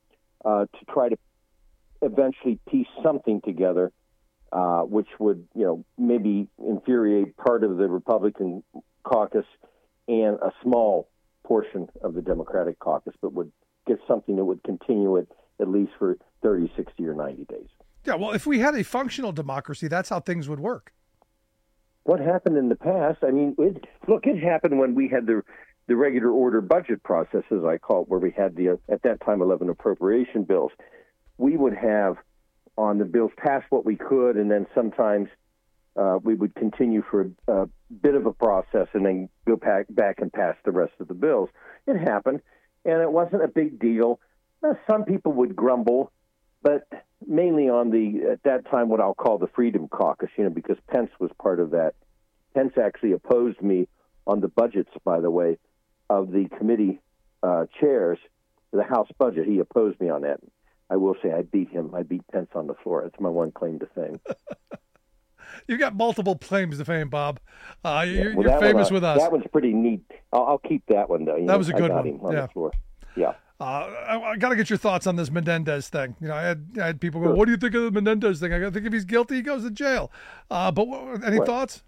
Uh, to try to eventually piece something together, uh, which would, you know, maybe infuriate part of the Republican caucus and a small portion of the Democratic caucus, but would get something that would continue it at least for thirty, sixty, or ninety days. Yeah, well, if we had a functional democracy, that's how things would work. What happened in the past, I mean, it, look, it happened when we had the the regular order budget process, as I call it, where we had the, at that time, eleven appropriation bills. We would have on the bills pass what we could, and then sometimes uh, we would continue for a, a bit of a process and then go back, back and pass the rest of the bills. It happened, and it wasn't a big deal. Now, some people would grumble, but mainly on the, at that time, what I'll call the Freedom Caucus, you know, because Pence was part of that. Pence actually opposed me on the budgets, by the way, of the committee uh, chairs, the House budget. He opposed me on that. I will say I beat him. I beat Pence on the floor. That's my one claim to fame. You've got multiple claims to fame, Bob. Uh, yeah, you're well, you're famous one, with us. That one's pretty neat. I'll, I'll keep that one, though. You that know, was a good I got one. Him on yeah. the floor. Yeah. Uh, I, I got to get your thoughts on this Menendez thing. You know, I had, I had people go, sure. "What do you think of the Menendez thing?" I got to think if he's guilty, he goes to jail. Uh, but what, any right. thoughts?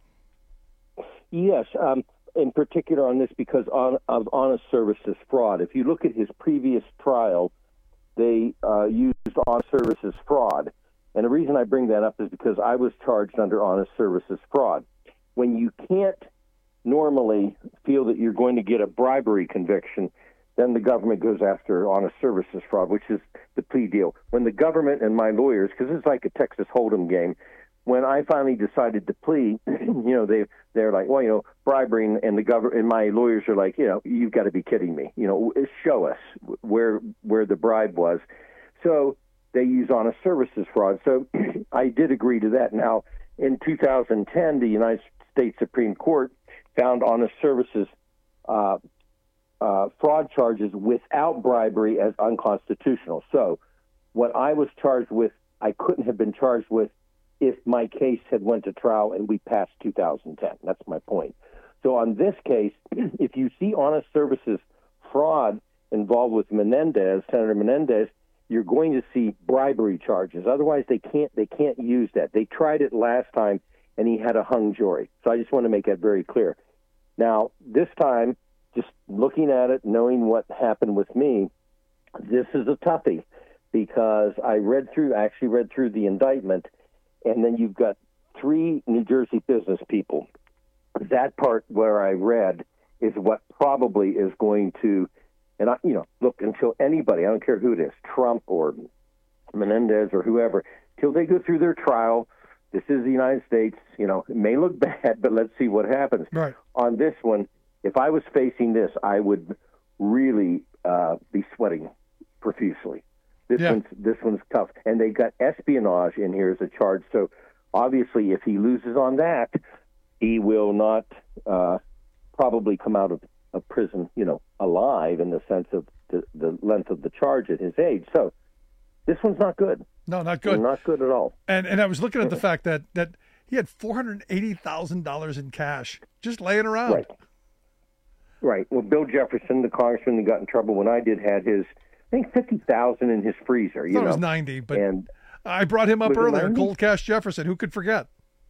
Yes. Um, in particular on this because on, of honest services fraud. If you look at his previous trial they uh, used honest services fraud. And the reason I bring that up is because I was charged under honest services fraud. When you can't normally feel that you're going to get a bribery conviction, then the government goes after honest services fraud, which is the plea deal. When the government and my lawyers, because it's like a Texas Hold'em game, when I finally decided to plea, you know, they they're like, well, you know, bribery, and the government and my lawyers are like, you know, you've got to be kidding me. You know, show us where where the bribe was. So they use honest services fraud. So I did agree to that. Now, in two thousand ten, the United States Supreme Court found honest services uh, uh, fraud charges without bribery as unconstitutional. So what I was charged with, I couldn't have been charged with if my case had went to trial and we passed two thousand ten. That's my point. So on this case, if you see honest services fraud involved with Menendez, Senator Menendez, you're going to see bribery charges. Otherwise, they can't they can't use that. They tried it last time, and he had a hung jury. So I just want to make that very clear. Now, this time, just looking at it, knowing what happened with me, this is a toughie because I read through, I actually read through the indictment, and then you've got three New Jersey business people. That part where I read is what probably is going to, and I, you know, look, until anybody, I don't care who it is, Trump or Menendez or whoever, till they go through their trial, this is the United States, you know, it may look bad, but let's see what happens. Right. On this one, if I was facing this, I would really uh, be sweating profusely. This Yeah. one's this one's tough, and they got espionage in here as a charge. So obviously, if he loses on that, he will not uh, probably come out of, of prison, you know, alive in the sense of the, the length of the charge at his age. So this one's not good. No, not good. Not good at all. And and I was looking at the fact that that he had four hundred eighty thousand dollars in cash just laying around. Right. Right. Well, Bill Jefferson, the congressman that got in trouble when I did, had his, I think, fifty thousand in his freezer. You I thought know, it was ninety, but and I brought him up was it earlier. ninety? Cold Cash Jefferson. Who could forget?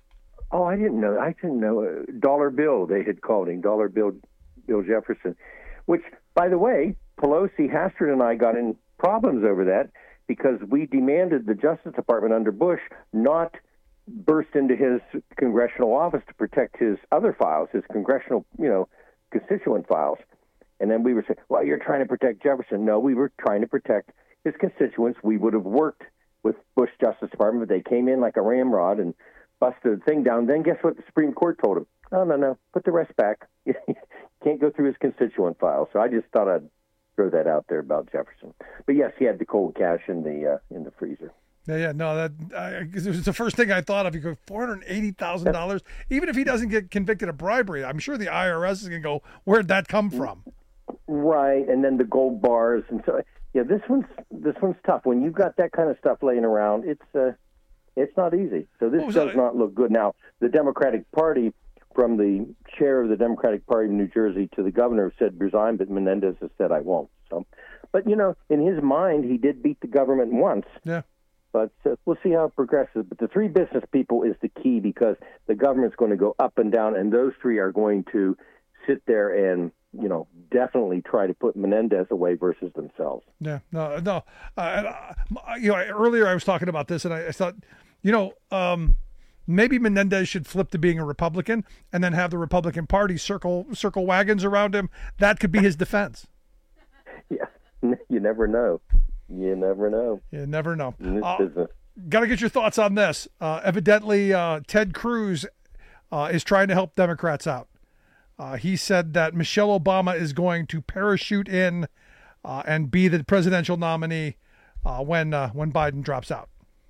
Oh, I didn't know. I didn't know. Uh, Dollar Bill, they had called him Dollar Bill, Bill Jefferson. Which, by the way, Pelosi, Hastert, and I got in problems over that because we demanded the Justice Department under Bush not burst into his congressional office to protect his other files, his congressional, you know, constituent files. And then we were saying, well, you're trying to protect Jefferson. No, we were trying to protect his constituents. We would have worked with Bush Justice Department, but they came in like a ramrod and busted the thing down. Then guess what the Supreme Court told him? No, no, no, put the rest back. You can't go through his constituent files. So I just thought I'd throw that out there about Jefferson. But yes, he had the cold cash in the uh, in the freezer. Yeah, yeah, no, that I, it was the first thing I thought of. You go four hundred eighty thousand dollars. Even if he doesn't get convicted of bribery, I'm sure the I R S is going to go, where'd that come from? Right, and then the gold bars, and so yeah, this one's this one's tough. When you've got that kind of stuff laying around, it's uh, it's not easy. So this does that? not look good. Now, the Democratic Party, from the chair of the Democratic Party of New Jersey to the governor, said resign, but Menendez has said I won't. So, but you know, in his mind, he did beat the government once. Yeah. But uh, we'll see how it progresses. But the three business people is the key because the government's going to go up and down, and those three are going to sit there and, you know, definitely try to put Menendez away versus themselves. Yeah, no, no. Uh, you know, earlier I was talking about this, and I, I thought, you know, um, maybe Menendez should flip to being a Republican and then have the Republican Party circle circle wagons around him. That could be his defense. Yeah, you never know. You never know. You never know. In this uh, business. Got to get your thoughts on this. Uh, evidently, uh, Ted Cruz uh, is trying to help Democrats out. Uh, he said that Michelle Obama is going to parachute in uh, and be the presidential nominee uh, when uh, when Biden drops out.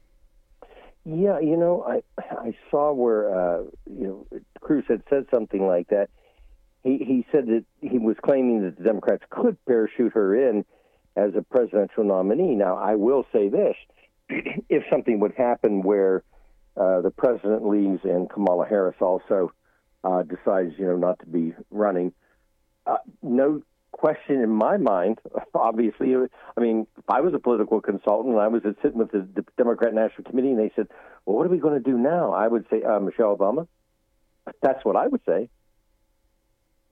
Yeah, you know, I I saw where uh, you know Cruz had said something like that. He he said that he was claiming that the Democrats could parachute her in as a presidential nominee. Now, I will say this. If something would happen where uh, the president leaves and Kamala Harris also uh, decides, you know, not to be running, uh, no question in my mind, obviously, I mean, if I was a political consultant and I was sitting with the, the Democrat National Committee and they said, well, what are we going to do now? I would say, uh, Michelle Obama. That's what I would say.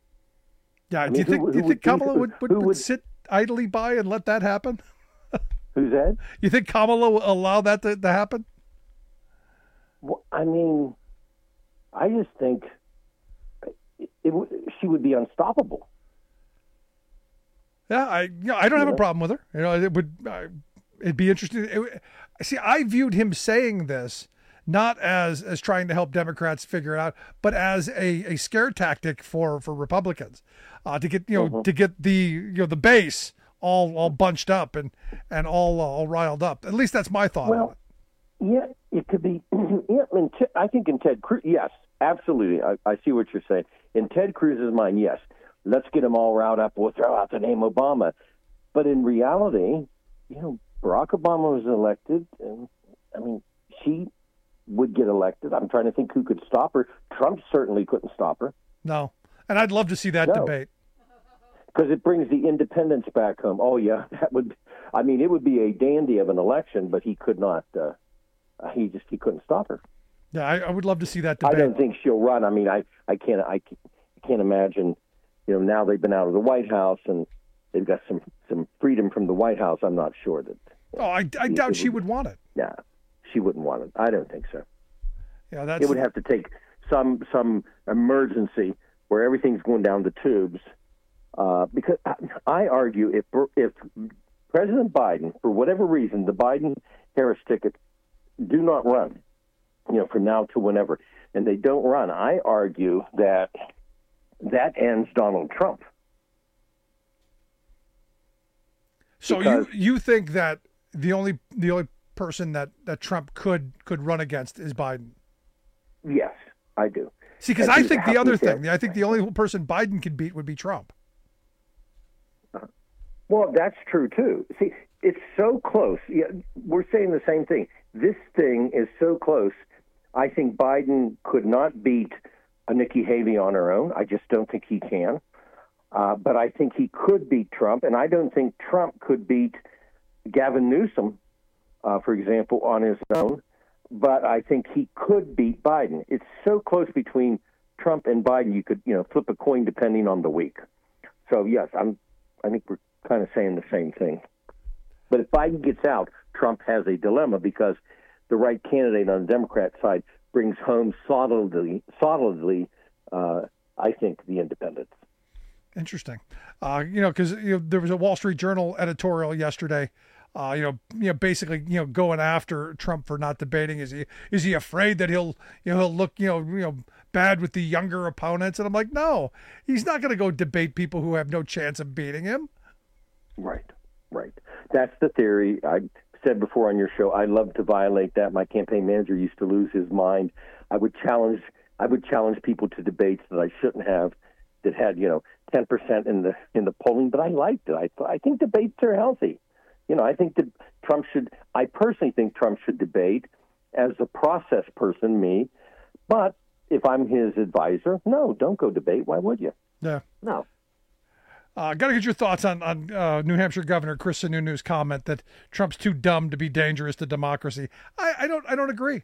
Yeah, I do mean, you think, who, do you who think would, Kamala who, would, would, who would would sit idly by and let that happen? Who's that? You think Kamala will allow that to, to happen? Well, I mean, I just think it, it, she would be unstoppable. Yeah, I you know, I don't have a problem with her. You know, it would uh, it'd be interesting. It, see, I viewed him saying this not as as trying to help Democrats figure it out, but as a, a scare tactic for, for Republicans uh, to get you know mm-hmm. to get the you know the base all all bunched up and and all uh, all riled up. At least that's my thought. Well, on it. Yeah, it could be. Yeah, I, mean, I think in Ted Cruz, yes, absolutely. I, I see what you're saying. In Ted Cruz's mind, yes. Let's get them all riled up. We'll throw out the name Obama. But in reality, you know, Barack Obama was elected, and I mean, she would get elected. I'm trying to think who could stop her. Trump certainly couldn't stop her. No, and I'd love to see that no. debate because it brings the independents back home. Oh yeah, that would. I mean, it would be a dandy of an election, but he could not. Uh, he just he couldn't stop her. Yeah, I, I would love to see that debate. I don't think she'll run. I mean, I I can't I can't imagine. You know, now they've been out of the White House and they've got some, some freedom from the White House. I'm not sure that. Oh, I, I it, doubt it she would, would want it. Yeah, she wouldn't want it. I don't think so. Yeah, that's. It would have to take some some emergency where everything's going down the tubes. Uh, because I, I argue if if President Biden, for whatever reason, the Biden-Harris ticket do not run, you know, from now to whenever, and they don't run, I argue that. That ends Donald Trump. So you you think that the only the only person that, that Trump could could run against is Biden? Yes, I do. See, because I think the other thing, I think the only person Biden could beat would be Trump. Uh, well, that's true too. See, it's so close. Yeah, we're saying the same thing. This thing is so close. I think Biden could not beat a Nikki Haley on her own. I just don't think he can. Uh, but I think he could beat Trump, and I don't think Trump could beat Gavin Newsom, uh, for example, on his own. But I think he could beat Biden. It's so close between Trump and Biden, you could, you know, flip a coin depending on the week. So yes, I'm. I think we're kind of saying the same thing. But if Biden gets out, Trump has a dilemma because the right candidate on the Democrat side brings home solidly, solidly, uh, I think, the independents. Interesting. Uh, you know, because you know, there was a Wall Street Journal editorial yesterday, uh, you know, you know, basically, you know, going after Trump for not debating. Is he is he afraid that he'll, you know, he'll look, you know, you know, bad with the younger opponents? And I'm like, no, he's not going to go debate people who have no chance of beating him. Right, right. That's the theory. I said before on your show, I love to violate that. My campaign manager used to lose his mind. I would challenge, I would challenge people to debates that I shouldn't have, that had, you know, ten percent in the in the polling. But I liked it. I I think debates are healthy. You know, I think that Trump should. I personally think Trump should debate as a process person, me. But if I'm his advisor, no, don't go debate. Why would you? Yeah. No. Uh, got to get your thoughts on, on uh, New Hampshire Governor Chris Sununu's comment that Trump's too dumb to be dangerous to democracy. I, I don't I don't agree.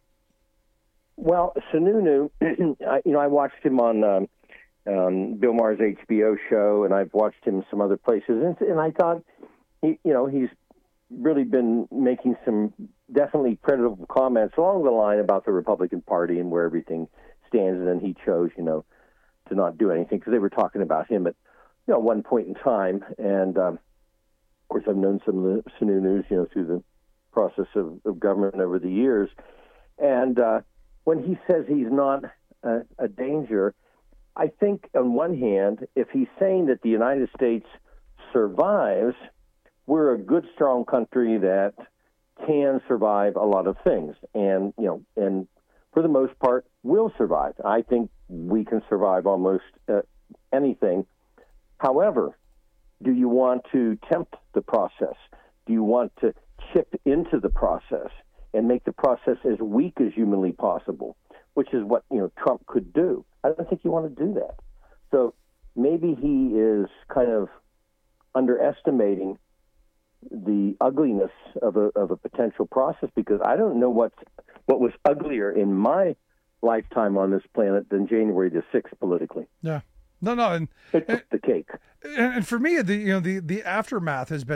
Well, Sununu, I, you know, I watched him on um, um, Bill Maher's H B O show, and I've watched him some other places, and, and I thought, he, you know, he's really been making some definitely credible comments along the line about the Republican Party and where everything stands, and then he chose, you know, to not do anything because they were talking about him at, you know, one point in time. And, um, of course, I've known some of the Sununus, you know, through the process of, of government over the years. And uh, when he says he's not a, a danger, I think on one hand, if he's saying that the United States survives, we're a good, strong country that can survive a lot of things. And, you know, and for the most part, will survive. I think we can survive almost uh, anything. However, do you want to tempt the process? Do you want to chip into the process and make the process as weak as humanly possible, which is what, you know, Trump could do? I don't think you want to do that. So maybe he is kind of underestimating the ugliness of a of a potential process, because I don't know what what was uglier in my lifetime on this planet than January the sixth politically. Yeah. No, no, and it took the cake. And, and for me, the you know the, the aftermath has been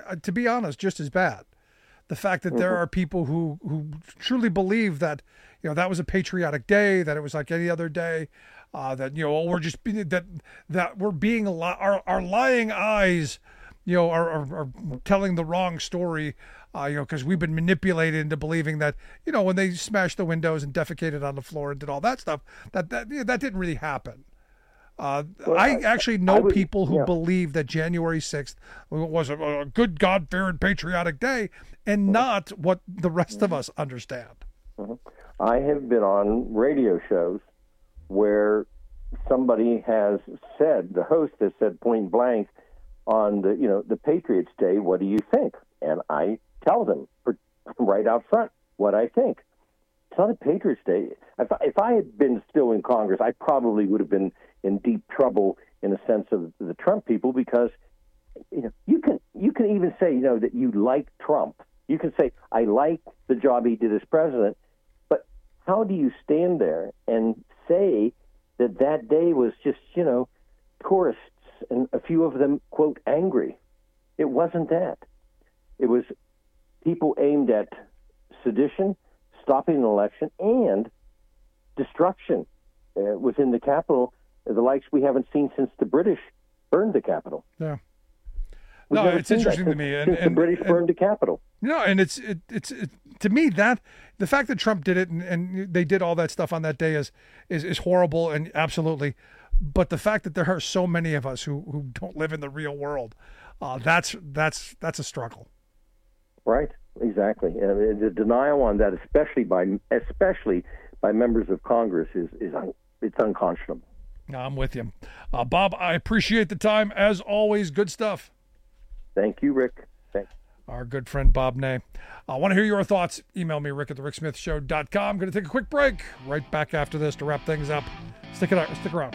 uh, to be honest, just as bad. The fact that there Mhm. are people who, who truly believe that, you know, that was a patriotic day, that it was like any other day, uh, that, you know, we're just being, that, that we're being, li- our, our lying eyes, you know, are, are, are telling the wrong story, uh, you know, because we've been manipulated into believing that, you know, when they smashed the windows and defecated on the floor and did all that stuff, that, that, you know, that didn't really happen. Uh, Well, I I- actually know I would- people who yeah. believe that January sixth was a, a good, God-fearing, patriotic day, and not what the rest of us understand. Mhm. I have been on radio shows where somebody has said, the host has said point blank on the, you know, the Patriots Day, what do you think? And I tell them for, right out front what I think. It's not a Patriots Day. If I, if I had been still in Congress, I probably would have been in deep trouble in the sense of the Trump people, because you know you can you can even say, you know, that you like Trump. You can say, I like the job he did as president, but how do you stand there and say that that day was just, you know, tourists and a few of them, quote, angry? It wasn't that. It was people aimed at sedition, stopping an election, and destruction uh, within the Capitol, the likes we haven't seen since the British burned the Capitol. Yeah. We've No, never it's seen that interesting to since- me, and, since the and British and- burned the Capitol. No, and it's it, it's it, to me that the fact that Trump did it and, and they did all that stuff on that day is, is is horrible, and absolutely. But the fact that there are so many of us who, who don't live in the real world, uh, that's that's that's a struggle. Right, exactly. And the denial on that, especially by especially by members of Congress, is is un, it's unconscionable. No, I'm with you, uh, Bob. I appreciate the time as always. Good stuff. Thank you, Rick. Thanks. Our good friend Bob Ney. I want to hear your thoughts. Email me, Rick at the Rick Smith Show dot com. I'm going to take a quick break. Right back after this to wrap things up. Stick it out. Stick around.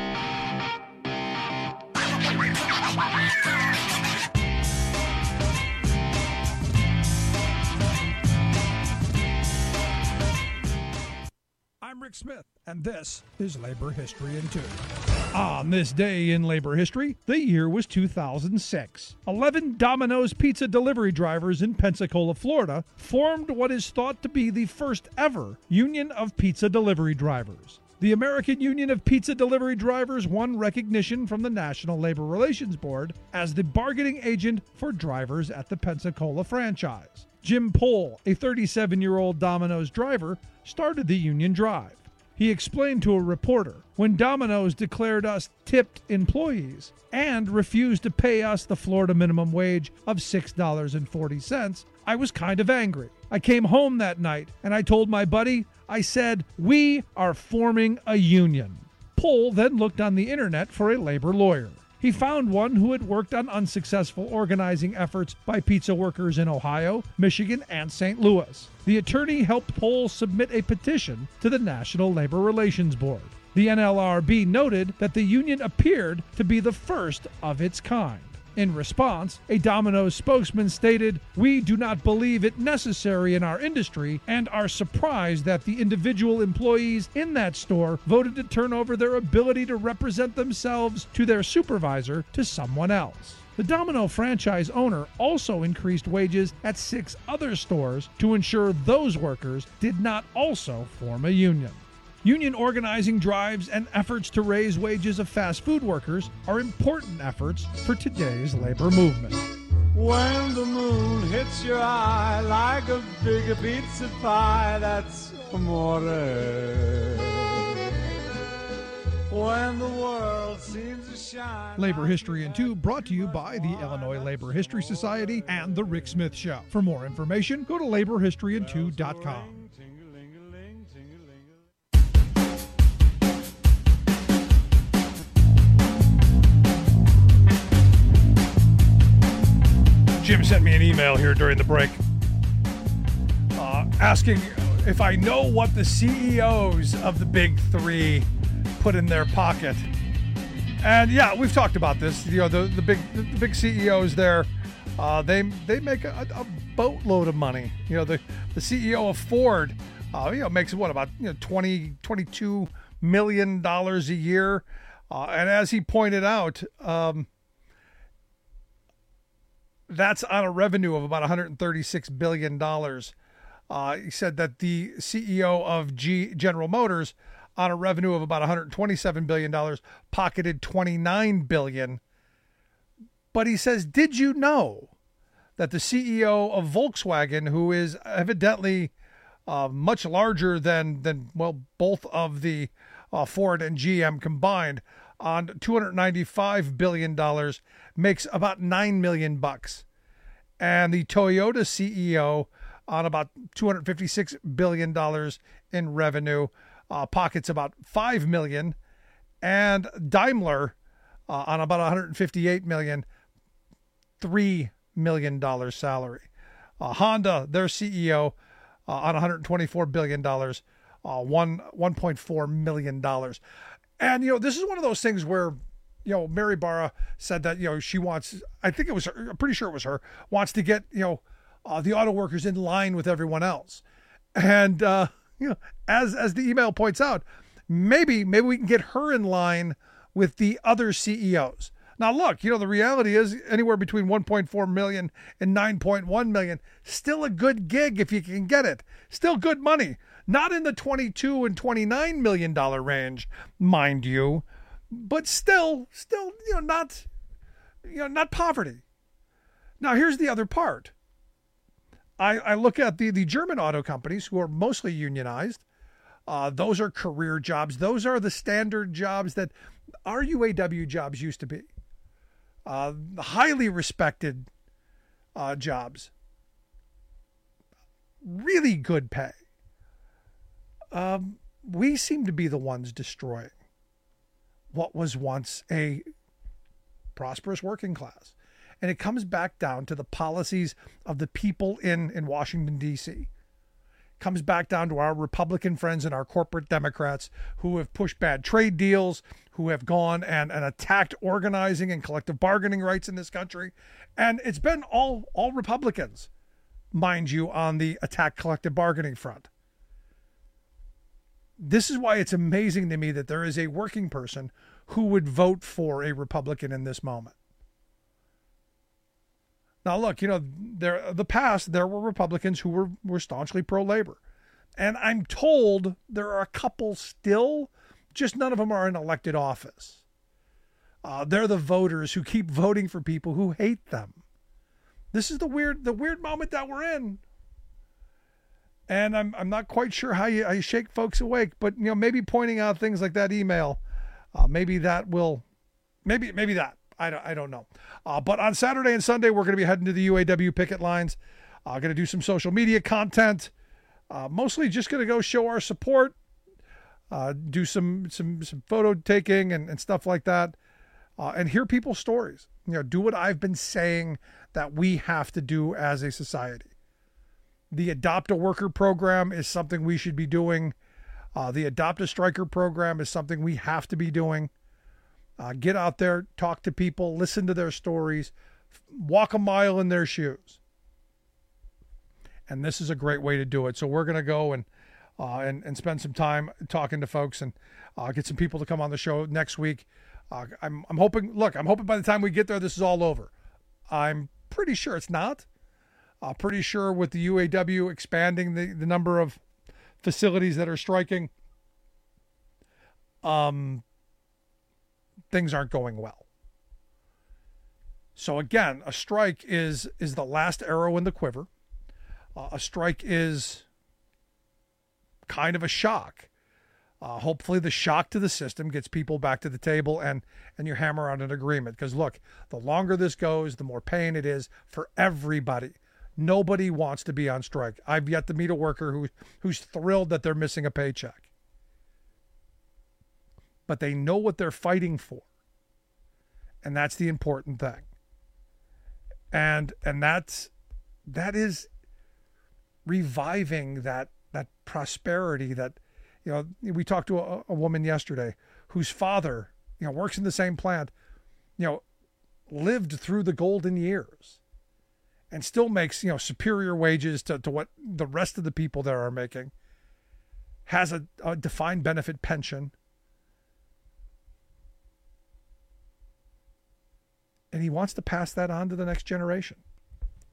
I'm Rick Smith, and this is Labor History in Two. On this day in labor history, the year was two thousand six. Eleven Domino's pizza delivery drivers in Pensacola, Florida, formed what is thought to be the first ever union of pizza delivery drivers. The American Union of Pizza Delivery Drivers won recognition from the National Labor Relations Board as the bargaining agent for drivers at the Pensacola franchise. Jim Pohl, a thirty-seven-year-old Domino's driver, started the union drive. He explained to a reporter, when Domino's declared us tipped employees and refused to pay us the Florida minimum wage of six dollars and forty cents, I was kind of angry. I came home that night and I told my buddy, I said, we are forming a union. Pohl then looked on the internet for a labor lawyer. He found one who had worked on unsuccessful organizing efforts by pizza workers in Ohio, Michigan, and Saint Louis. The attorney helped Pohl submit a petition to the National Labor Relations Board. The N L R B noted that the union appeared to be the first of its kind. In response, a Domino's spokesman stated, "We do not believe it necessary in our industry and are surprised that the individual employees in that store voted to turn over their ability to represent themselves to their supervisor to someone else." The Domino franchise owner also increased wages at six other stores to ensure those workers did not also form a union. Union organizing drives and efforts to raise wages of fast food workers are important efforts for today's labor movement. When the moon hits your eye like a big pizza pie, that's amore. When the world seems to shine. Labor History in Two brought to you by the Illinois Labor History Society and The Rick Smith Show. For more information, go to labor history in two dot com. Jim sent me an email here during the break uh, asking if I know what the C E Os of the big three put in their pocket. And yeah, we've talked about this. You know, the, the big the big C E Os there, uh, they they make a, a boatload of money. You know, the, the C E O of Ford, uh, you know, makes what, about you know twenty, twenty-two million dollars a year. Uh, and as he pointed out, um, That's on a revenue of about one hundred thirty-six billion dollars. Uh, he said that the C E O of G General Motors, on a revenue of about one hundred twenty-seven billion dollars, pocketed twenty-nine billion dollars. But he says, did you know that the C E O of Volkswagen, who is evidently uh, much larger than, than well, both of the uh, Ford and G M combined, on two hundred ninety-five billion dollars, makes about nine million bucks. And the Toyota C E O, on about two hundred fifty-six billion dollars in revenue, uh, pockets about five million dollars. And Daimler, uh, on about one hundred fifty-eight million dollars, three million dollars salary. Uh, Honda, their C E O, uh, on one hundred twenty-four billion dollars, uh, one, one point four million dollars. And, you know, this is one of those things where, you know, Mary Barra said that, you know, she wants, I think it was her, I'm pretty sure it was her, wants to get, you know, uh, the auto workers in line with everyone else. And, uh, you know, as, as the email points out, maybe, maybe we can get her in line with the other C E Os. Now, look, you know, the reality is anywhere between one point four million and nine point one million, still a good gig if you can get it. Still good money. Not in the twenty-two and twenty-nine million dollar range, mind you, but still, still, you know, not, you know, not poverty. Now, here's the other part. I, I look at the, the German auto companies who are mostly unionized. Uh, those are career jobs. Those are the standard jobs that our U A W jobs used to be. Uh, highly respected uh, jobs. Really good pay. Um, we seem to be the ones destroying what was once a prosperous working class. And it comes back down to the policies of the people in, in Washington, D C Comes back down to our Republican friends and our corporate Democrats who have pushed bad trade deals, who have gone and, and attacked organizing and collective bargaining rights in this country. And it's been all, all Republicans, mind you, on the attack collective bargaining front. This is why it's amazing to me that there is a working person who would vote for a Republican in this moment. Now, look, you know, there the past, there were Republicans who were, were staunchly pro-labor. And I'm told there are a couple still, just none of them are in elected office. Uh, they're the voters who keep voting for people who hate them. This is the weird the weird moment that we're in. And I'm I'm not quite sure how you, how you shake folks awake, but, you know, maybe pointing out things like that email, uh, maybe that will, maybe maybe that. I don't, I don't know. Uh, but on Saturday and Sunday, we're going to be heading to the U A W picket lines. Uh, going to do some social media content. Uh, mostly just going to go show our support. Uh, do some some some photo taking and, and stuff like that. Uh, and hear people's stories. You know, do what I've been saying that we have to do as a society. The Adopt a Worker program is something we should be doing. Uh, the Adopt a Striker program is something we have to be doing. Uh, get out there, talk to people, listen to their stories, walk a mile in their shoes. And this is a great way to do it. So we're going to go and, uh, and and spend some time talking to folks and uh, get some people to come on the show next week. Uh, I'm I'm hoping. Look, I'm hoping by the time we get there, this is all over. I'm pretty sure it's not. Uh, pretty sure with the U A W expanding the, the number of facilities that are striking, um. things aren't going well. So again, a strike is is the last arrow in the quiver. Uh, a strike is kind of a shock. Uh, hopefully the shock to the system gets people back to the table and, and you hammer out an agreement. Because look, the longer this goes, the more pain it is for everybody. Nobody wants to be on strike. I've yet to meet a worker who, who's thrilled that they're missing a paycheck. But they know what they're fighting for. And that's the important thing. And and that's that is reviving that that prosperity that, you know, we talked to a, a woman yesterday whose father, you know, works in the same plant, you know, lived through the golden years and still makes, you know, superior wages to, to what the rest of the people there are making, has a, a defined benefit pension. And he wants to pass that on to the next generation.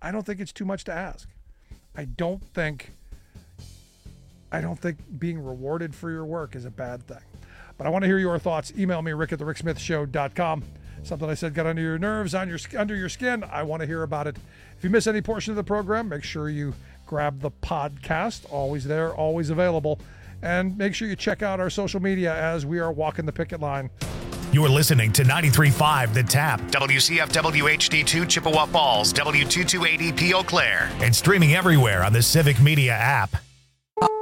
I don't think it's too much to ask. I don't think I don't think being rewarded for your work is a bad thing. But I want to hear your thoughts. Email me, rick at the rick smith show dot com. Something I said got under your nerves, on your under your skin. I want to hear about it. If you miss any portion of the program, make sure you grab the podcast. Always there, always available. And make sure you check out our social media as we are walking the picket line. You're listening to ninety-three point five The Tap, W C F W H D two Chippewa Falls, W two twenty-eight E P Eau Claire, and streaming everywhere on the Civic Media app.